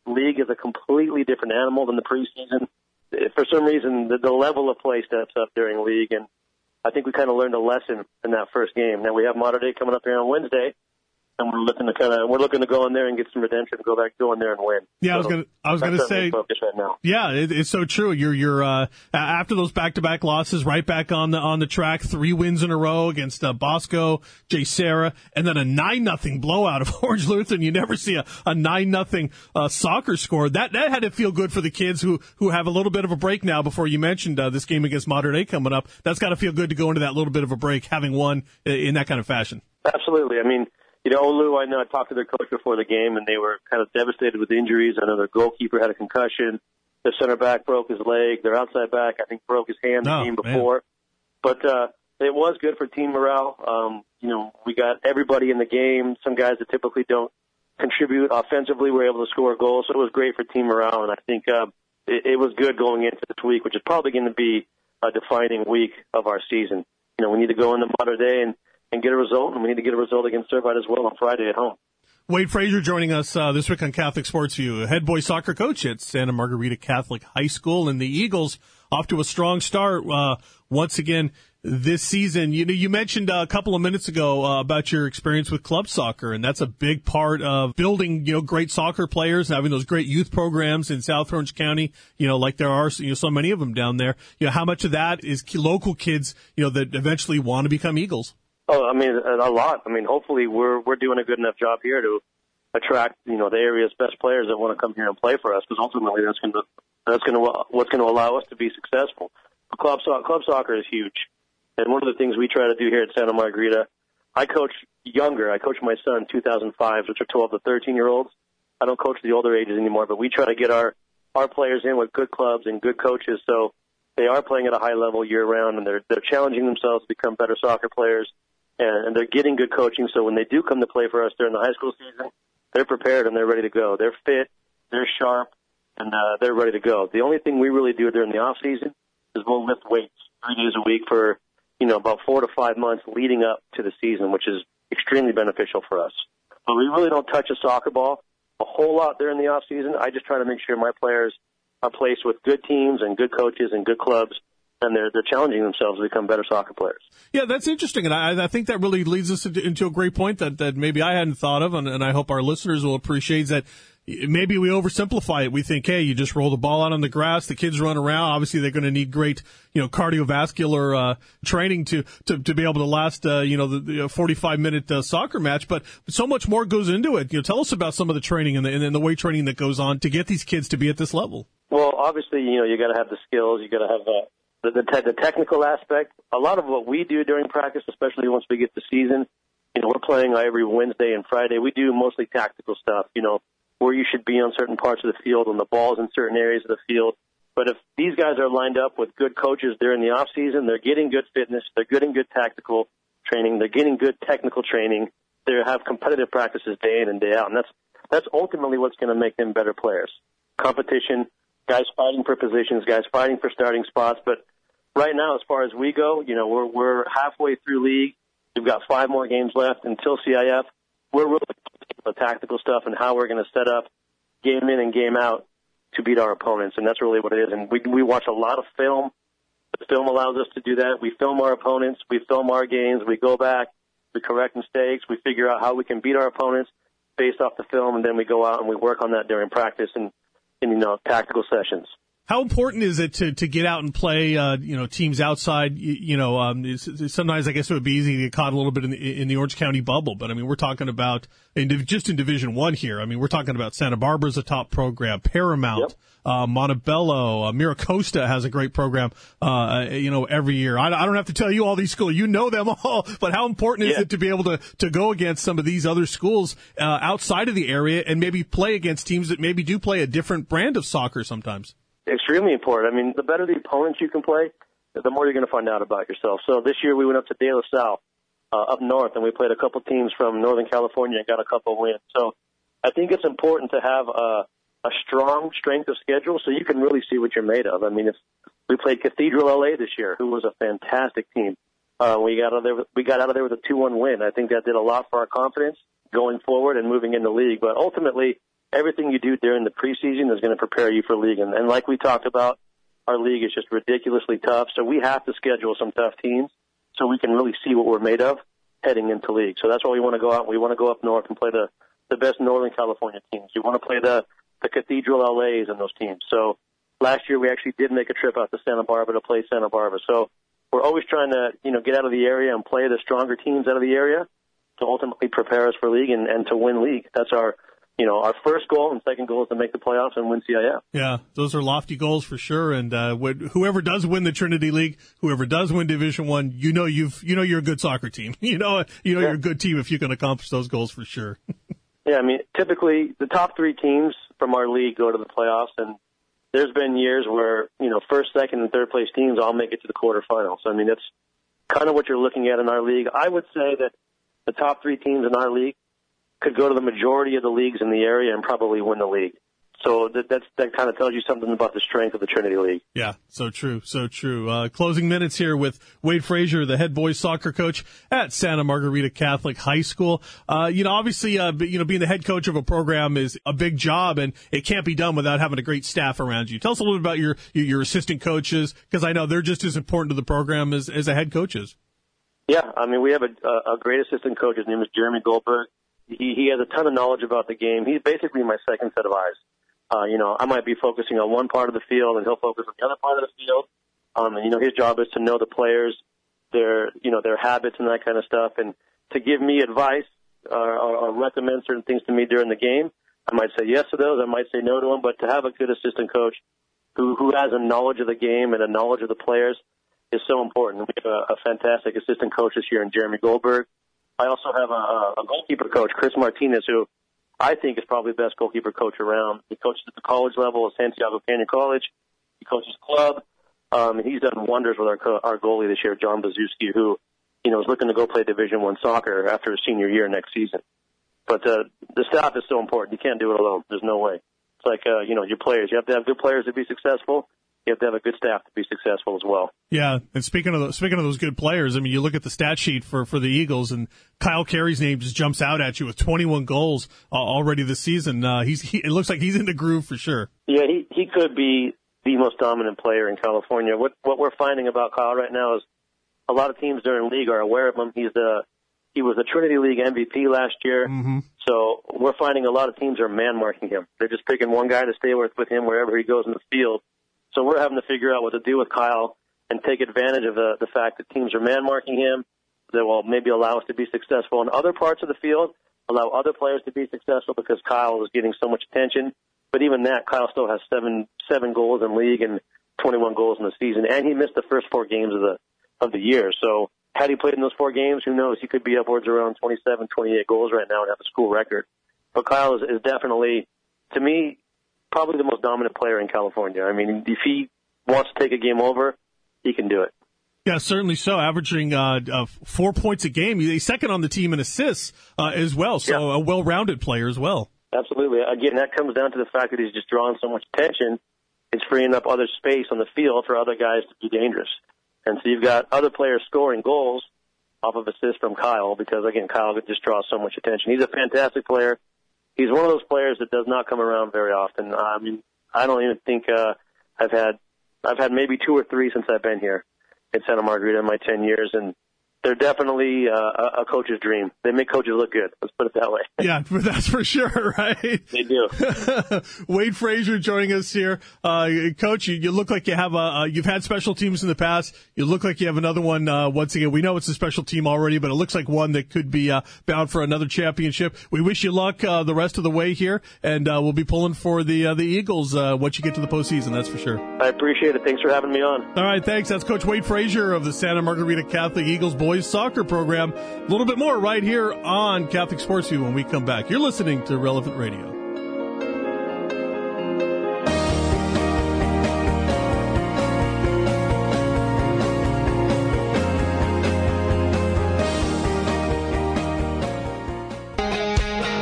league is a completely different animal than the preseason. For some reason, the, the level of play steps up during league, and I think we kind of learned a lesson in that first game. Now we have Mater Dei coming up here on Wednesday, and we're looking to kind of we're looking to go in there and get some redemption, and go back, go in there and win. Yeah, so I was gonna I was gonna say focus right now. Yeah, it, it's so true. You're you're uh, after those back to back losses, right back on the on the track. Three wins in a row against uh, Bosco, J. Sarah, and then a nine nothing blowout of Orange Lutheran. You never see a, a nine nothing uh, soccer score. That that had to feel good for the kids who who have a little bit of a break now. Before you mentioned uh, this game against Mater Dei coming up, that's got to feel good to go into that little bit of a break, having won in that kind of fashion. Absolutely. I mean, you know, Olu, I know I talked to their coach before the game, and they were kind of devastated with injuries. I know their goalkeeper had a concussion. Their center back broke his leg. Their outside back, I think, broke his hand the oh, game before. Man. But uh, it was good for team morale. Um, you know, we got everybody in the game. Some guys that typically don't contribute offensively were able to score a goal, so it was great for team morale. And I think uh, it, it was good going into this week, which is probably going to be a defining week of our season. You know, we need to go into Mater Dei and and get a result, and we need to get a result against Servite as well on Friday at home. Wade Frazier joining us uh, this week on Catholic Sports View, head boys soccer coach at Santa Margarita Catholic High School, and the Eagles off to a strong start uh, once again this season. You know, you mentioned uh, a couple of minutes ago uh, about your experience with club soccer, and that's a big part of building, you know, great soccer players and having those great youth programs in South Orange County, you know, like there are, you know, so many of them down there. You know, how much of that is local kids, you know, that eventually want to become Eagles? Oh, I mean, a lot. I mean, hopefully we're we're doing a good enough job here to attract, you know, the area's best players that want to come here and play for us, because ultimately that's going to that's going to what's going to allow us to be successful. Club so- club soccer is huge, and one of the things we try to do here at Santa Margarita, I coach younger. I coach my son two thousand fives, which are twelve to thirteen year olds. I don't coach the older ages anymore, but we try to get our our players in with good clubs and good coaches, so they are playing at a high level year round, and they're they're challenging themselves to become better soccer players. And they're getting good coaching, so when they do come to play for us during the high school season, they're prepared and they're ready to go. They're fit, they're sharp, and uh, they're ready to go. The only thing we really do during the off season is we'll lift weights three days a week for, you know, about four to five months leading up to the season, which is extremely beneficial for us. But we really don't touch a soccer ball a whole lot during the off season. I just try to make sure my players are placed with good teams and good coaches and good clubs, and they're they're challenging themselves to become better soccer players. Yeah, that's interesting, and I, I think that really leads us into, into a great point that, that maybe I hadn't thought of, and, and I hope our listeners will appreciate that. Maybe we oversimplify it. We think, hey, you just roll the ball out on the grass, the kids run around. Obviously, they're going to need great, you know, cardiovascular uh, training to, to to be able to last, uh, you know, the, the forty-five minute uh, soccer match. But so much more goes into it. You know, tell us about some of the training and the, and the weight training that goes on to get these kids to be at this level. Well, obviously, you know, you got to have the skills. You got to have uh, the the, te- the technical aspect. A lot of what we do during practice, especially once we get to season, you know, we're playing every Wednesday and Friday. We do mostly tactical stuff. You know, where you should be on certain parts of the field, on the balls in certain areas of the field. But if these guys are lined up with good coaches during the off season, they're getting good fitness, they're getting good tactical training, they're getting good technical training, they have competitive practices day in and day out, and that's that's ultimately what's going to make them better players. Competition, guys fighting for positions, guys fighting for starting spots. But right now, as far as we go, you know, we're we're halfway through league. We've got five more games left until C I F. We're really the tactical stuff and how we're going to set up game in and game out to beat our opponents, and that's really what it is. And we we watch a lot of film. The film allows us to do that. We film our opponents. We film our games. We go back. We correct mistakes. We figure out how we can beat our opponents based off the film, and then we go out and we work on that during practice and, and you know, tactical sessions. How important is it to, to get out and play, uh, you know, teams outside? You, you know, um, it's, it's sometimes I guess it would be easy to get caught a little bit in the, in the Orange County bubble. But I mean, we're talking about in, just in Division One here. I mean, we're talking about Santa Barbara's a top program, Paramount, yep. uh, Montebello, uh, Miracosta has a great program, uh, you know, every year. I, I don't have to tell you all these schools. You know them all. But how important yeah. is it to be able to, to go against some of these other schools uh, outside of the area and maybe play against teams that maybe do play a different brand of soccer sometimes? Extremely important. I mean, the better the opponents you can play, the more you're going to find out about yourself. So this year we went up to De La Salle, uh, up north, and we played a couple teams from Northern California and got a couple wins. So I think it's important to have a, a strong strength of schedule so you can really see what you're made of. I mean, if we played Cathedral L A this year, who was a fantastic team. Uh, we got out of there. With, we got out of there with a two one win. I think that did a lot for our confidence going forward and moving in the league. But ultimately, everything you do during the preseason is going to prepare you for league. And, and like we talked about, our league is just ridiculously tough. So we have to schedule some tough teams so we can really see what we're made of heading into league. So that's why we want to go out. We want to go up north and play the, the best Northern California teams. We want to play the, the Cathedral L A's and those teams. So last year we actually did make a trip out to Santa Barbara to play Santa Barbara. So we're always trying to, you know, get out of the area and play the stronger teams out of the area to ultimately prepare us for league and, and to win league. That's our, you know, our first goal, and second goal is to make the playoffs and win C I F. Yeah, those are lofty goals for sure. And uh, whoever does win the Trinity League, whoever does win Division One, you know you've, you know you're a good soccer team. You know, you know yeah. you're a good team if you can accomplish those goals for sure. Yeah, I mean, typically the top three teams from our league go to the playoffs, and there's been years where, you know, first, second, and third place teams all make it to the quarterfinals. I mean, that's kind of what you're looking at in our league. I would say that the top three teams in our league could go to the majority of the leagues in the area and probably win the league. So that that's, that kind of tells you something about the strength of the Trinity League. Yeah, so true, so true. Uh, closing minutes here with Wade Frazier, the head boys soccer coach at Santa Margarita Catholic High School. Uh, you know, obviously, uh, you know, being the head coach of a program is a big job, and it can't be done without having a great staff around you. Tell us a little bit about your your, your assistant coaches, because I know they're just as important to the program as, as a head coach is. Yeah, I mean, we have a, a great assistant coach. His name is Jeremy Goldberg. He, he has a ton of knowledge about the game. He's basically my second set of eyes. Uh, you know, I might be focusing on one part of the field, and he'll focus on the other part of the field. Um, and, you know, his job is to know the players, their, you know, their habits and that kind of stuff, and to give me advice uh, or, or recommend certain things to me during the game. I might say yes to those. I might say no to them. But to have a good assistant coach who, who has a knowledge of the game and a knowledge of the players is so important. We have a, a fantastic assistant coach this year in Jeremy Goldberg. I also have a, a goalkeeper coach, Chris Martinez, who I think is probably the best goalkeeper coach around. He coaches at the college level at Santiago Canyon College. He coaches club. Um, and he's done wonders with our co- our goalie this year, John Bazuski, who, you know, is looking to go play Division One soccer after his senior year next season. But uh, the staff is so important. You can't do it alone. There's no way. It's like, uh, you know, your players. You have to have good players to be successful. You have to have a good staff to be successful as well. Yeah, and speaking of the, speaking of those good players, I mean, you look at the stat sheet for, for the Eagles, and Kyle Carey's name just jumps out at you with twenty-one goals uh, already this season. Uh, he's he, it looks like he's in the groove for sure. Yeah, he he could be the most dominant player in California. What what we're finding about Kyle right now is a lot of teams during the league are aware of him. He's the he was the Trinity League M V P last year. Mm-hmm. So we're finding a lot of teams are man marking him. They're just picking one guy to stay with with him wherever he goes in the field. So we're having to figure out what to do with Kyle and take advantage of the, the fact that teams are man-marking him, that will maybe allow us to be successful in other parts of the field, allow other players to be successful because Kyle is getting so much attention. But even that, Kyle still has seven seven goals in league and twenty-one goals in the season, and he missed the first four games of the of the year. So had he played in those four games, who knows? He could be upwards around twenty-seven, twenty-eight goals right now and have a school record. But Kyle is, is definitely, to me, probably the most dominant player in California. I mean, if he wants to take a game over, he can do it. Yeah, certainly so. Averaging uh, uh, four points a game. He's second on the team in assists uh, as well, so yeah. A well-rounded player as well. Absolutely. Again, that comes down to the fact that he's just drawing so much attention. It's freeing up other space on the field for other guys to be dangerous. And so you've got other players scoring goals off of assists from Kyle because, again, Kyle just draws so much attention. He's a fantastic player. He's one of those players that does not come around very often. I mean, I don't even think uh, I've had I've had maybe two or three since I've been here in Santa Margarita in my ten years, and they're definitely uh, a coach's dream. They make coaches look good. Let's put it that way. Yeah, that's for sure, right? They do. Wade Frazier joining us here, uh, Coach. You, you look like you have a. Uh, you've had special teams in the past. You look like you have another one. Uh, once again, we know it's a special team already, but it looks like one that could be uh, bound for another championship. We wish you luck uh, the rest of the way here, and uh, we'll be pulling for the uh, the Eagles uh, once you get to the postseason. That's for sure. I appreciate it. Thanks for having me on. All right, thanks. That's Coach Wade Frazier of the Santa Margarita Catholic Eagles boys soccer program. A little bit more right here on Catholic Sports View when we come back. You're listening to Relevant Radio.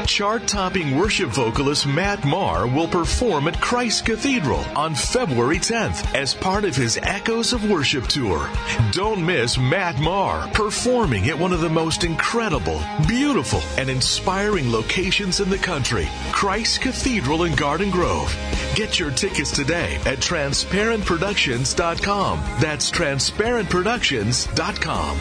Chart-topping worship vocalist Matt Maher will perform at Christ Cathedral on February tenth as part of his Echoes of Worship tour. Don't miss Matt Maher performing at one of the most incredible, beautiful, and inspiring locations in the country, Christ Cathedral in Garden Grove. Get your tickets today at transparent productions dot com. That's transparent productions dot com.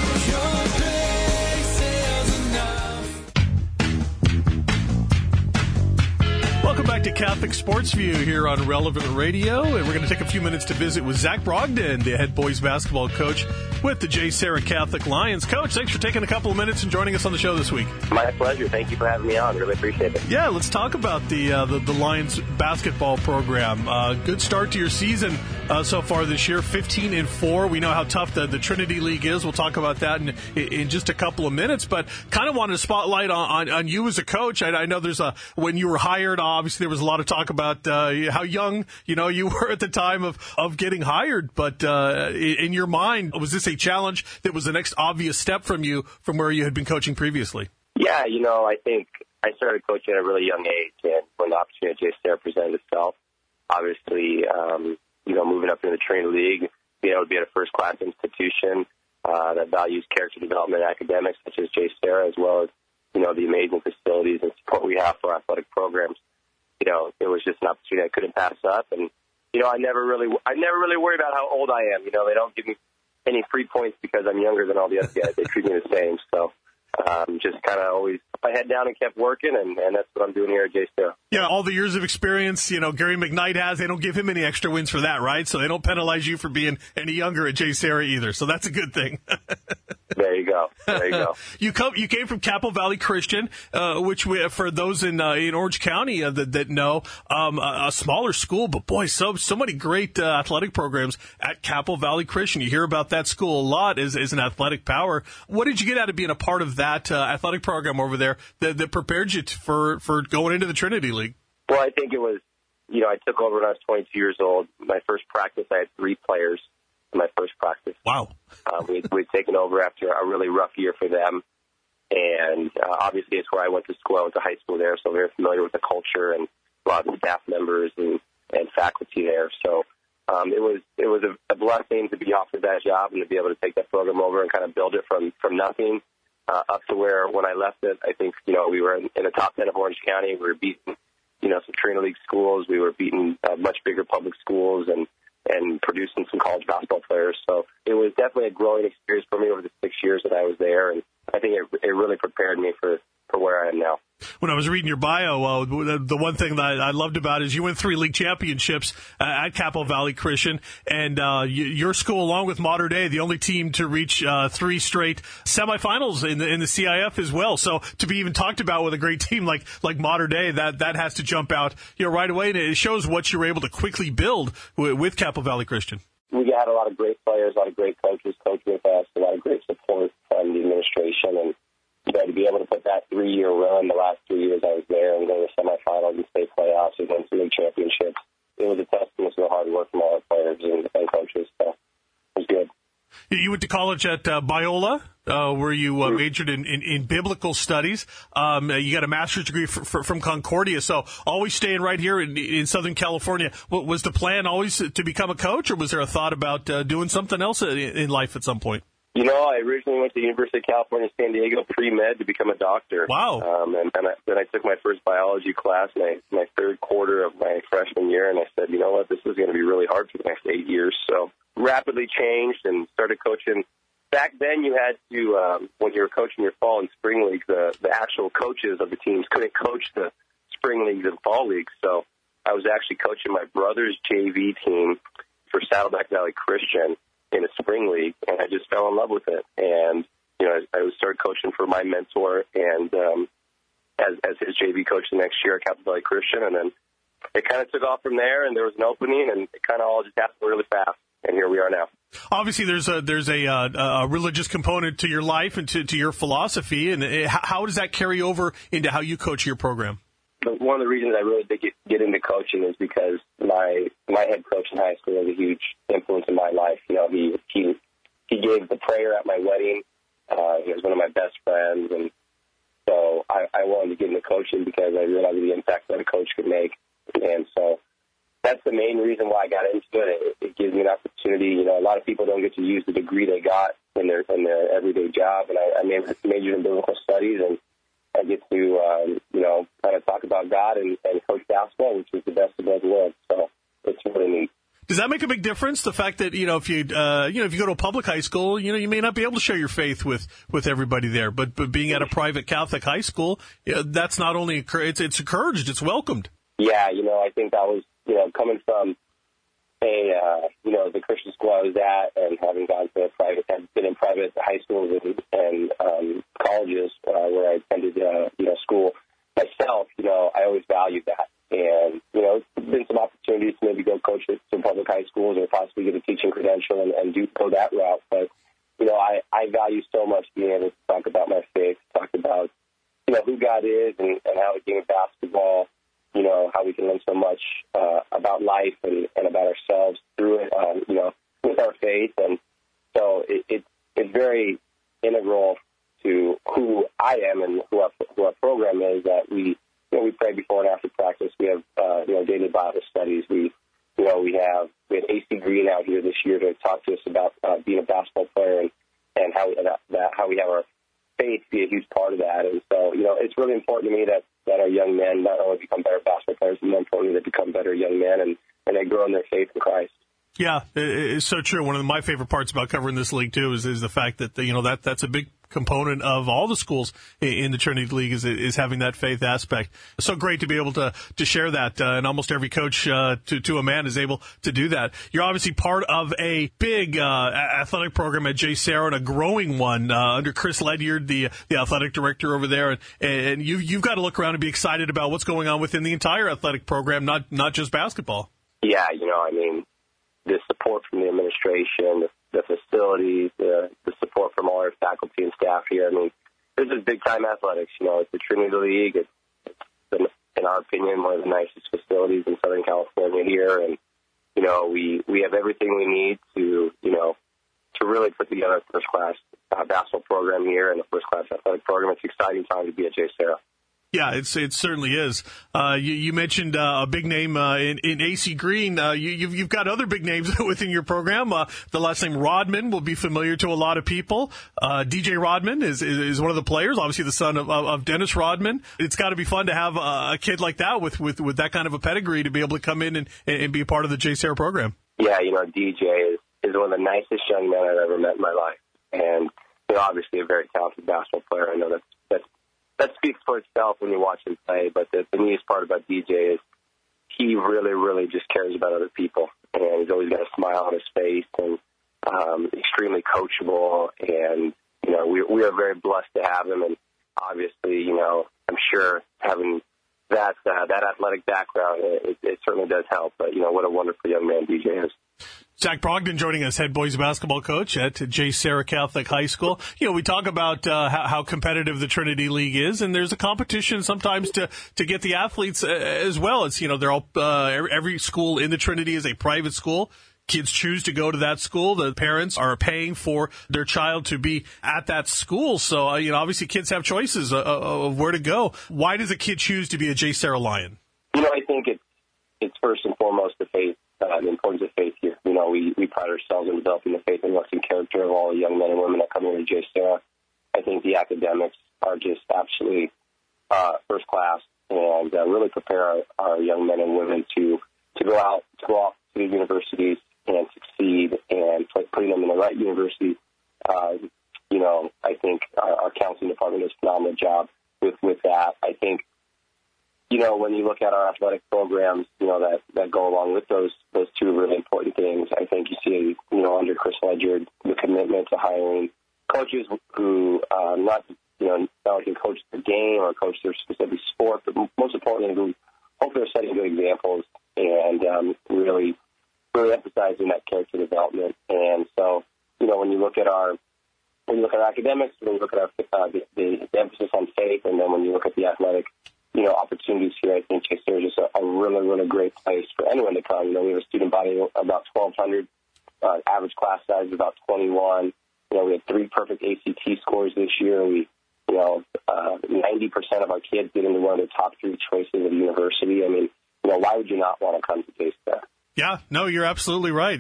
Welcome back to Catholic Sports View here on Relevant Radio, and we're going to take a few minutes to visit with Zach Brogdon, the head boys basketball coach with the J. Sarah Catholic Lions. Coach, thanks for taking a couple of minutes and joining us on the show this week. My pleasure. Thank you for having me on. Really appreciate it. Yeah, let's talk about the uh, the, the Lions basketball program. Uh, good start to your season uh, so far this year, fifteen and four. We know how tough the, the Trinity League is. We'll talk about that in, in just a couple of minutes, but kind of wanted to spotlight on, on, on you as a coach. I, I know there's a, when you were hired, obviously there was a lot of talk about uh, how young, you know, you were at the time of, of getting hired, but uh, in your mind, was this a challenge that was the next obvious step from you from where you had been coaching previously? Yeah, you know, I think I started coaching at a really young age, and when the opportunity at J. Sarah presented itself, obviously, um, you know, moving up into the Trinity League, being able to be at a first-class institution uh, that values character development and academics, such as J. Sarah, as well as, you know, the amazing facilities and support we have for athletic programs. You know, it was just an opportunity I couldn't pass up, and you know, I never really, I never really worry about how old I am. You know, they don't give me any free points because I'm younger than all the other guys. They treat me the same. So, um, just kind of always put my head down and kept working, and, and that's what I'm doing here at J. Sarah. Yeah, all the years of experience, you know, Gary McKnight has, they don't give him any extra wins for that, right? So they don't penalize you for being any younger at J. Sarah either. So that's a good thing. There you go. There you go. you come. You came from Capel Valley Christian, uh, which we, for those in uh, in Orange County uh, that, that know, um, a, a smaller school, but boy, so so many great uh, athletic programs at Capel Valley Christian. You hear about that school a lot as, as an athletic power. What did you get out of being a part of that uh, athletic program over there that, that prepared you to, for for going into the Trinity League? Well, I think it was, you know, I took over when I was twenty-two years old. My first practice, I had three players. My first practice. Wow. Uh, we, we'd taken over after a really rough year for them. And uh, obviously it's where I went to school. I went to high school there, so very familiar with the culture and a lot of the staff members and, and faculty there. So um, it was it was a, a blessing to be offered that job and to be able to take that program over and kind of build it from, from nothing uh, up to where when I left it, I think, you know, we were in, in the top ten of Orange County. We were beating, you know, some Trinity League schools. We were beating uh, much bigger public schools and and producing some college basketball players. So it was definitely a growing experience for me over the six years that I was there, and I think it, it really prepared me for, for where I am now. When I was reading your bio, uh, the one thing that I loved about it is you won three league championships uh, at Capel Valley Christian, and uh, your school, along with Mater Dei, the only team to reach uh, three straight semifinals in the in the C I F as well. So to be even talked about with a great team like like Mater Dei, that that has to jump out, you know, right away, and it shows what you were able to quickly build with, with Capel Valley Christian. We had a lot of great players, a lot of great coaches coaching with us, a lot of great support from the administration, and you know, to be able to put that three-year run, the last three years I was there, and go to semifinals and state playoffs and win two league championships, it was a testament to the hard work from all our players and, and coaches. So it was good. You went to college at uh, Biola, uh, where you uh, majored in, in, in biblical studies. Um, you got a master's degree f- f- from Concordia, so always staying right here in, in Southern California. What, was the plan always to become a coach, or was there a thought about uh, doing something else in, in life at some point? You know, I originally went to the University of California, San Diego, pre-med to become a doctor. Wow. Um, and and I, then I took my first biology class in my, my third quarter of my freshman year, and I said, you know what, this is going to be really hard for the next eight years. So rapidly changed and started coaching. Back then you had to, um, when you were coaching your fall and spring leagues, the, the actual coaches of the teams couldn't coach the spring leagues and fall leagues. So I was actually coaching my brother's J V team for Saddleback Valley Christian in a spring league, and I just fell in love with it. And, you know, I, I started coaching for my mentor and um, as, as his J V coach the next year at Capel Valley Christian, and then it kind of took off from there, and there was an opening, and it kind of all just happened really fast, and here we are now. Obviously, there's a there's a, uh, a religious component to your life and to, to your philosophy, and it, how does that carry over into how you coach your program? But one of the reasons I really did get, get into coaching is because my my head coach in high school was a huge influence in my life. You know, he he he gave the prayer at my wedding. Uh, he was one of my best friends, and so I, I wanted to get into coaching because I realized the impact that a coach could make. And so that's the main reason why I got into it. It, it gives me an opportunity. You know, a lot of people don't get to use the degree they got in their in their everyday job. And I, I majored in biblical studies, and I get to, um, you know, kind of talk about God and, and coach basketball, which is the best of both worlds. So it's really neat. Does that make a big difference? The fact that, you know, if you, uh, you know, if you go to a public high school, you know, you may not be able to share your faith with, with everybody there, but, but being at a private Catholic high school, you know, that's not only, it's, it's encouraged, it's welcomed. Yeah. You know, I think that was, you know, coming from a, uh, you know, the Christian school I was at and having gone to a private, have been in private high schools and, and um, colleges uh, where I attended, uh, you know, school myself, you know, I always valued that. And, you know, there's been some opportunities to maybe go coach at some public high schools or possibly get a teaching credential and, and do go that route. But, you know, I, I value so much being able to talk about my faith, talk about, you know, who God is and, and how the game of basketball, you know, how we can learn so much uh, about life and, and about ourselves through it, um, you know, with our faith. And so it, it, it's very integral to who I am and who our, who our program is that we, you know, we pray before and after practice. We have, uh, you know, daily Bible studies. We, you know, we have, we had A C Green out here this year to talk to us about uh, being a basketball player and, and how, that, that, how we have our faith be a huge part of that. And so, you know, it's really important to me that, that our young men not only become better basketball players, but more importantly, they become better young men and, and they grow in their faith in Christ. Yeah, it's so true. One of my favorite parts about covering this league, too, is, is the fact that, you know, that that's a big component of all the schools in the Trinity League is is having that faith aspect. So great to be able to to share that, uh, and almost every coach uh, to to a man is able to do that. You're obviously part of a big uh, athletic program at JSerra and a growing one uh, under Chris Ledyard, the the athletic director over there, and, and you you've got to look around and be excited about what's going on within the entire athletic program, not not just basketball. Yeah, you know, I mean, the support from the administration, the, the facilities, the, the support from all our faculty and staff here. I mean, this is big-time athletics. You know, it's the Trinity League. It's, it's, in our opinion, one of the nicest facilities in Southern California here. And, you know, we, we have everything we need to, you know, to really put together a first-class uh, basketball program here and a first-class athletic program. It's an exciting time to be at JSerra. Yeah, it's it certainly is. Uh, you, you mentioned uh, a big name uh, in, in A C Green. Uh, you, you've, you've got other big names within your program. Uh, the last name Rodman will be familiar to a lot of people. Uh, D J Rodman is, is is one of the players, obviously the son of, of Dennis Rodman. It's got to be fun to have a, a kid like that with, with, with that kind of a pedigree to be able to come in and, and be a part of the JSerra program. Yeah, you know, D J is, is one of the nicest young men I've ever met in my life. And, you know, obviously a very talented basketball player. I know that's, that's That speaks for itself when you watch him play, but the, the neatest part about D J is he really, really just cares about other people, and he's always got a smile on his face and um, extremely coachable, and, you know, we, we are very blessed to have him, and obviously, you know, I'm sure having that uh, that athletic background, it, it certainly does help, but, you know, what a wonderful young man D J is. Zach Brogdon joining us, head boys basketball coach at JSerra Catholic High School. You know, we talk about uh, how, how competitive the Trinity League is, and there's a competition sometimes to, to get the athletes uh, as well. It's, you know, they're all uh, every school in the Trinity is a private school. Kids choose to go to that school. The parents are paying for their child to be at that school. So, uh, you know, obviously kids have choices uh, of where to go. Why does a kid choose to be a JSerra Lion? You know, I think it's, it's first and foremost the faith. Uh, the importance of faith here. You know, we, we pride ourselves in developing the faith and looks and character of all the young men and women that come here to JSerra. I think the academics are just absolutely uh, first class and uh, really prepare our, our young men and women to, to go out, to go off to the universities and succeed and putting them in the right university. Uh, you know, I think our, our counseling department does a phenomenal job with, with that. I think, you know, when you look at our athletic programs, you know, that, that go along with those those two really important things, I think you see, you know, under Chris Ledyard, the commitment to hiring coaches who uh, not, you know, not only can coach the game or coach their specific sport, but most importantly, who hopefully are setting good examples and um, really, really emphasizing that character development. And so, you know, when you look at our when you look at our academics, when you look at our uh, the, the, the emphasis on faith, and then when you look at the athletic, you know, opportunities here, I think JSerra is just a, a really, really great place for anyone to come. You know, we have a student body of about twelve hundred, uh, average class size is about twenty-one. You know, we had three perfect A C T scores this year. We, you know, uh, ninety percent of our kids get into one of the top three choices of university. I mean, you know, why would you not want to come to K-Star? Yeah, no, you're absolutely right.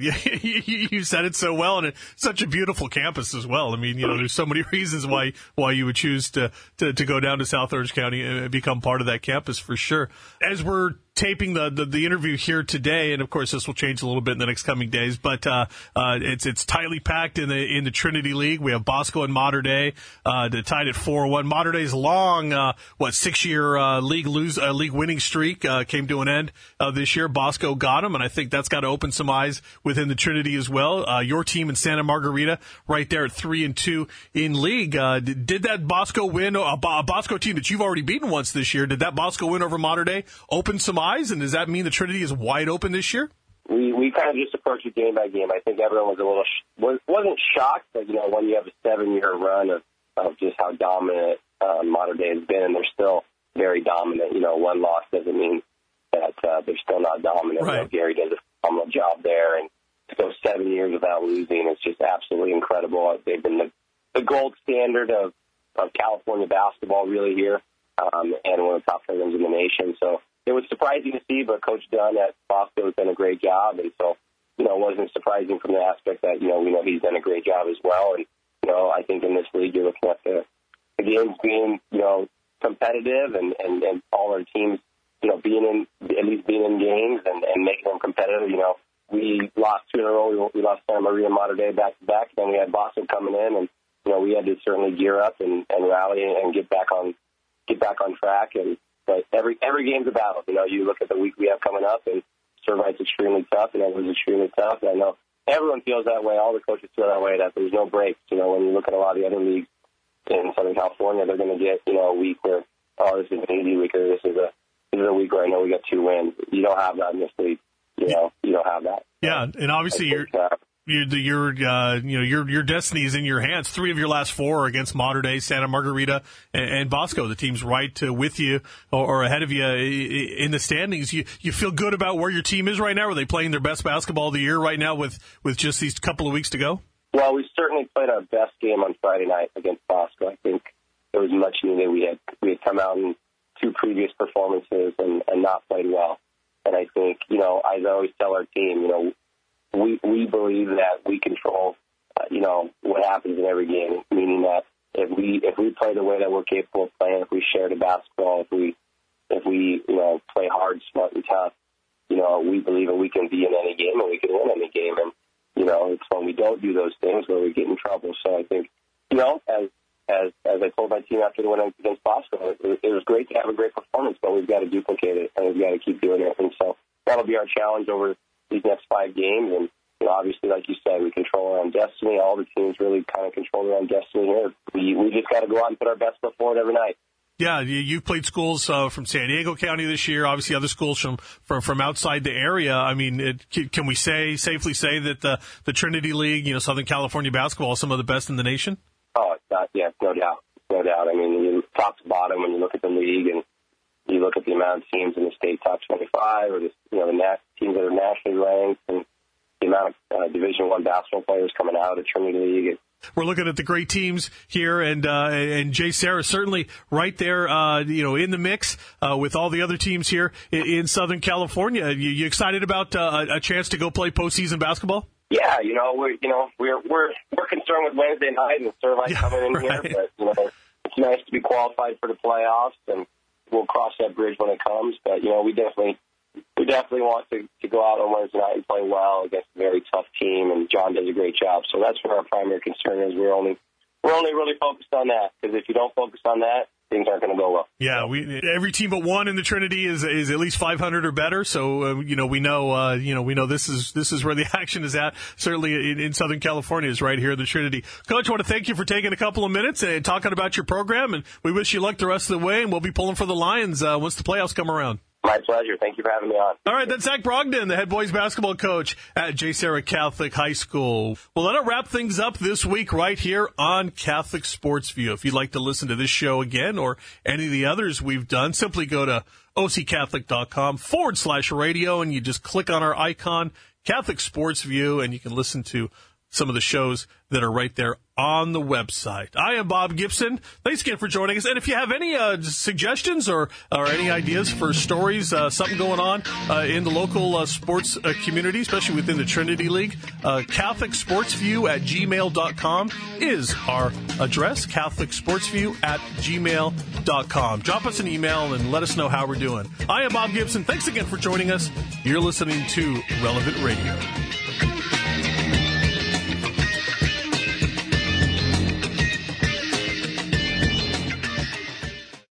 You said it so well, and it's such a beautiful campus as well. I mean, you know, there's so many reasons why why you would choose to, to, to go down to South Orange County and become part of that campus for sure. As we're taping the, the, the interview here today, and of course this will change a little bit in the next coming days, but uh, uh, it's it's tightly packed in the in the Trinity League. We have Bosco and Mater Dei uh, tied at four one. Mater Dei's long, uh, what, six-year uh, league lose uh, league winning streak uh, came to an end uh, this year. Bosco got them, and I think that's got to open some eyes within the Trinity as well. Uh, your team in Santa Margarita right there at three and two in league. Uh, did, did that Bosco win, a, a Bosco team that you've already beaten once this year, did that Bosco win over Mater Dei open some eyes, and does that mean the Trinity is wide open this year? We we kind of just approached it game by game. I think everyone was a little sh- was, wasn't shocked, but you know, when you have a seven-year run of, of just how dominant uh, Mater Dei has been, and they're still very dominant. You know, one loss doesn't mean that uh, they're still not dominant. Right. You know, Gary does a phenomenal job there, and to go seven years without losing is just absolutely incredible. They've been the, the gold standard of, of California basketball really here, um, and one of the top programs in the nation. So it was surprising to see, but Coach Dunn at Bosco has done a great job, and so, you know, it wasn't surprising from the aspect that, you know, we know he's done a great job as well. And, you know, I think in this league you're looking at the, the games being, you know, competitive and, and, and all our teams, you know, being in, at least being in games and, and making them competitive. You know, we lost two in a row. We, we lost Santa Maria and Mater Dei back to back. Then we had Boston coming in, and, you know, we had to certainly gear up and, and rally and get back on, get back on track. And, but every, every game's a battle. You know, you look at the week we have coming up, and Servite's extremely tough, and everyone's extremely tough. And I know everyone feels that way. All the coaches feel that way, that there's no breaks. You know, when you look at a lot of the other leagues in Southern California, they're going to get, you know, a week where, oh, this is an easy week, or this is a, this is a week where I know we got two wins. You don't have that in this league. You know, you don't have that. Yeah, and obviously you're, uh, you're, your, uh, you know, your, your destiny is in your hands. Three of your last four are against Mater Dei, Santa Margarita, and, and Bosco. The team's right uh, with you or, or ahead of you in the standings. You, you feel good about where your team is right now? Are they playing their best basketball of the year right now with, with just these couple of weeks to go? Well, we certainly played our best game on Friday night against Bosco. I think it was much needed. We had, we had come out in two previous performances and, and not played well. And I think, you know, as I always tell our team, you know, we we believe that we control, uh, you know, what happens in every game, meaning that if we if we play the way that we're capable of playing, if we share the basketball, if we, if we, you know, play hard, smart, and tough, you know, we believe that we can be in any game and we can win any game. And, you know, it's when we don't do those things where we get in trouble. So I think, you know, as As as I told my team after the win against Bosco, it, it was great to have a great performance, but we've got to duplicate it, and we've got to keep doing it. And so that'll be our challenge over these next five games. And, you know, obviously, like you said, we control our own destiny. All the teams really kind of control their own destiny here. We, we just got to go out and put our best foot forward every night. Yeah, you, you've played schools uh, from San Diego County this year, obviously other schools from, from, from outside the area. I mean, it, can we say safely say that the, the Trinity League, you know, Southern California basketball is some of the best in the nation? Oh, it's not, yeah, no doubt, no doubt. I mean, you top to bottom when you look at the league and you look at the amount of teams in the state top twenty-five, or just, you know, the nat- teams that are nationally ranked, and the amount of uh, Division One basketball players coming out of Trinity League. We're looking at the great teams here, and uh, and Jay Sarah certainly right there, uh, you know, in the mix uh, with all the other teams here in, in Southern California. You, you excited about uh, a chance to go play postseason basketball? Yeah, you know, we're you know we're we're we're concerned with Wednesday night and Servite yeah, coming in right. here, but you know, it's nice to be qualified for the playoffs, and we'll cross that bridge when it comes. But you know, we definitely we definitely want to, to go out on Wednesday night and play well against a very tough team, and John does a great job. So that's where our primary concern is. We're only we're only really focused on that, because if you don't focus on that, things aren't going to go well. Yeah, we every team but one in the Trinity is is at least five hundred or better. So uh, you know we know uh, you know we know this is this is where the action is at. Certainly in, in Southern California is right here in the Trinity. Coach, I want to thank you for taking a couple of minutes and talking about your program, and we wish you luck the rest of the way. And we'll be pulling for the Lions uh, once the playoffs come around. My pleasure. Thank you for having me on. All right, that's Zach Brogdon, the head boys basketball coach at J. Sarah Catholic High School. Well, that'll wrap things up this week right here on Catholic Sports View. If you'd like to listen to this show again or any of the others we've done, simply go to occatholic.com forward slash radio, and you just click on our icon, Catholic Sports View, and you can listen to some of the shows that are right there on the website. I am Bob Gibson. Thanks again for joining us. And if you have any uh, suggestions or, or any ideas for stories, uh, something going on uh, in the local uh, sports uh, community, especially within the Trinity League, uh, Catholic Sports View at gmail dot com is our address, Catholic Sports View at gmail dot com. Drop us an email and let us know how we're doing. I am Bob Gibson. Thanks again for joining us. You're listening to Relevant Radio.